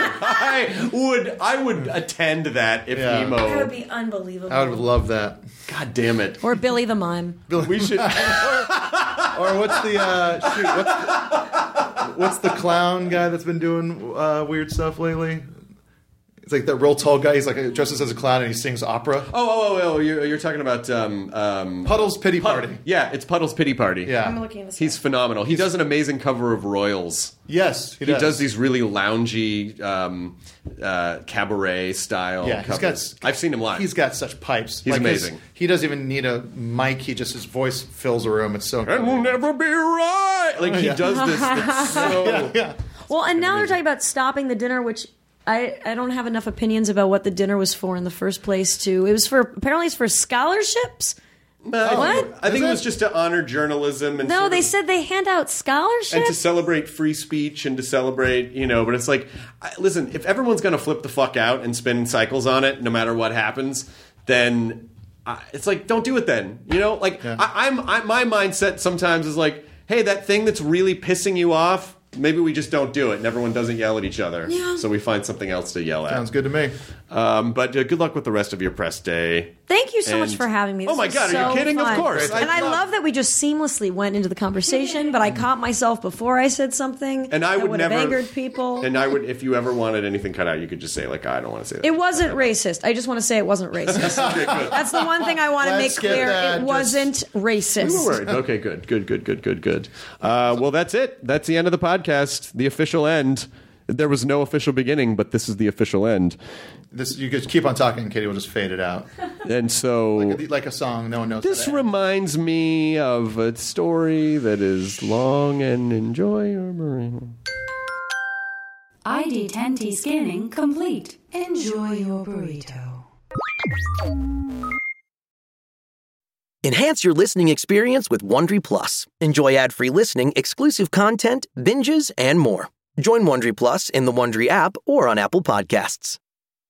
I would, I would attend that if Yeah. emo. That would be unbelievable. I would love that. God damn it. Or Billy the Mime. We should. Or what's the uh, shoot? What's the, what's the clown guy that's been doing uh, weird stuff lately? It's like that real tall guy. He's like dresses as a clown and he sings opera. Oh, oh, oh, oh you're, you're talking about um, um, Puddle's Pity Pud- Party. Yeah, it's Puddle's Pity Party. Yeah. I'm looking at this. He's phenomenal. He does an amazing cover of Royals. Yes, he He does. does these really loungy um, uh, cabaret style Yeah, he's covers. got. I've seen him live. He's got such pipes. He's his- amazing. he doesn't even need a mic. He just his voice fills a room. It's so. and we'll never be right. Like he Yeah. does this. It's so. Yeah, yeah. Well, and now they're talking about stopping the dinner, which I, I don't have enough opinions about what the dinner was for in the first place. To it was for apparently it's for scholarships. Well, What? I think Is it it? was just to honor journalism and No, sort they of- said they hand out and to scholarships. celebrate free speech and to celebrate, you know, but it's like, I, listen, if everyone's going to flip the fuck out and spin cycles on it, no matter what happens, then I, it's like, don't do it then. You know, like Yeah. I, I'm, I, my mindset sometimes is like, hey, that thing that's really pissing you off, maybe we just don't do it and everyone doesn't yell at each other. Yeah. So we find something else to yell at. Sounds good to me. Um, but uh, good luck with the rest of your press day. Thank you so And- much for having me. Oh This my was God, are you so kidding? Of fun. course. And I I love- love that we just seamlessly went into the conversation, but I caught myself before I said something And I that would would have never angered people. And I would, if you ever wanted anything cut out, you could just say like, I don't want to say that. It wasn't racist. I just want to say it wasn't racist. That's the one thing I want to make Let's get clear. that It just- wasn't racist. We were worried. Okay, good, good, good, good, good, good. Uh, well, that's it. That's the end of the podcast. The official end. There was no official beginning, but this is the official end. This you could keep on talking, and Katie will just fade it out. And so, Like a, like a song, no one knows. this how to end. reminds me of a story that is long and enjoy your burrito. I D ten T scanning complete. Enjoy your burrito. Enhance your listening experience with Wondery Plus. Enjoy ad-free listening, exclusive content, binges, and more. Join Wondery Plus in the Wondery app or on Apple Podcasts.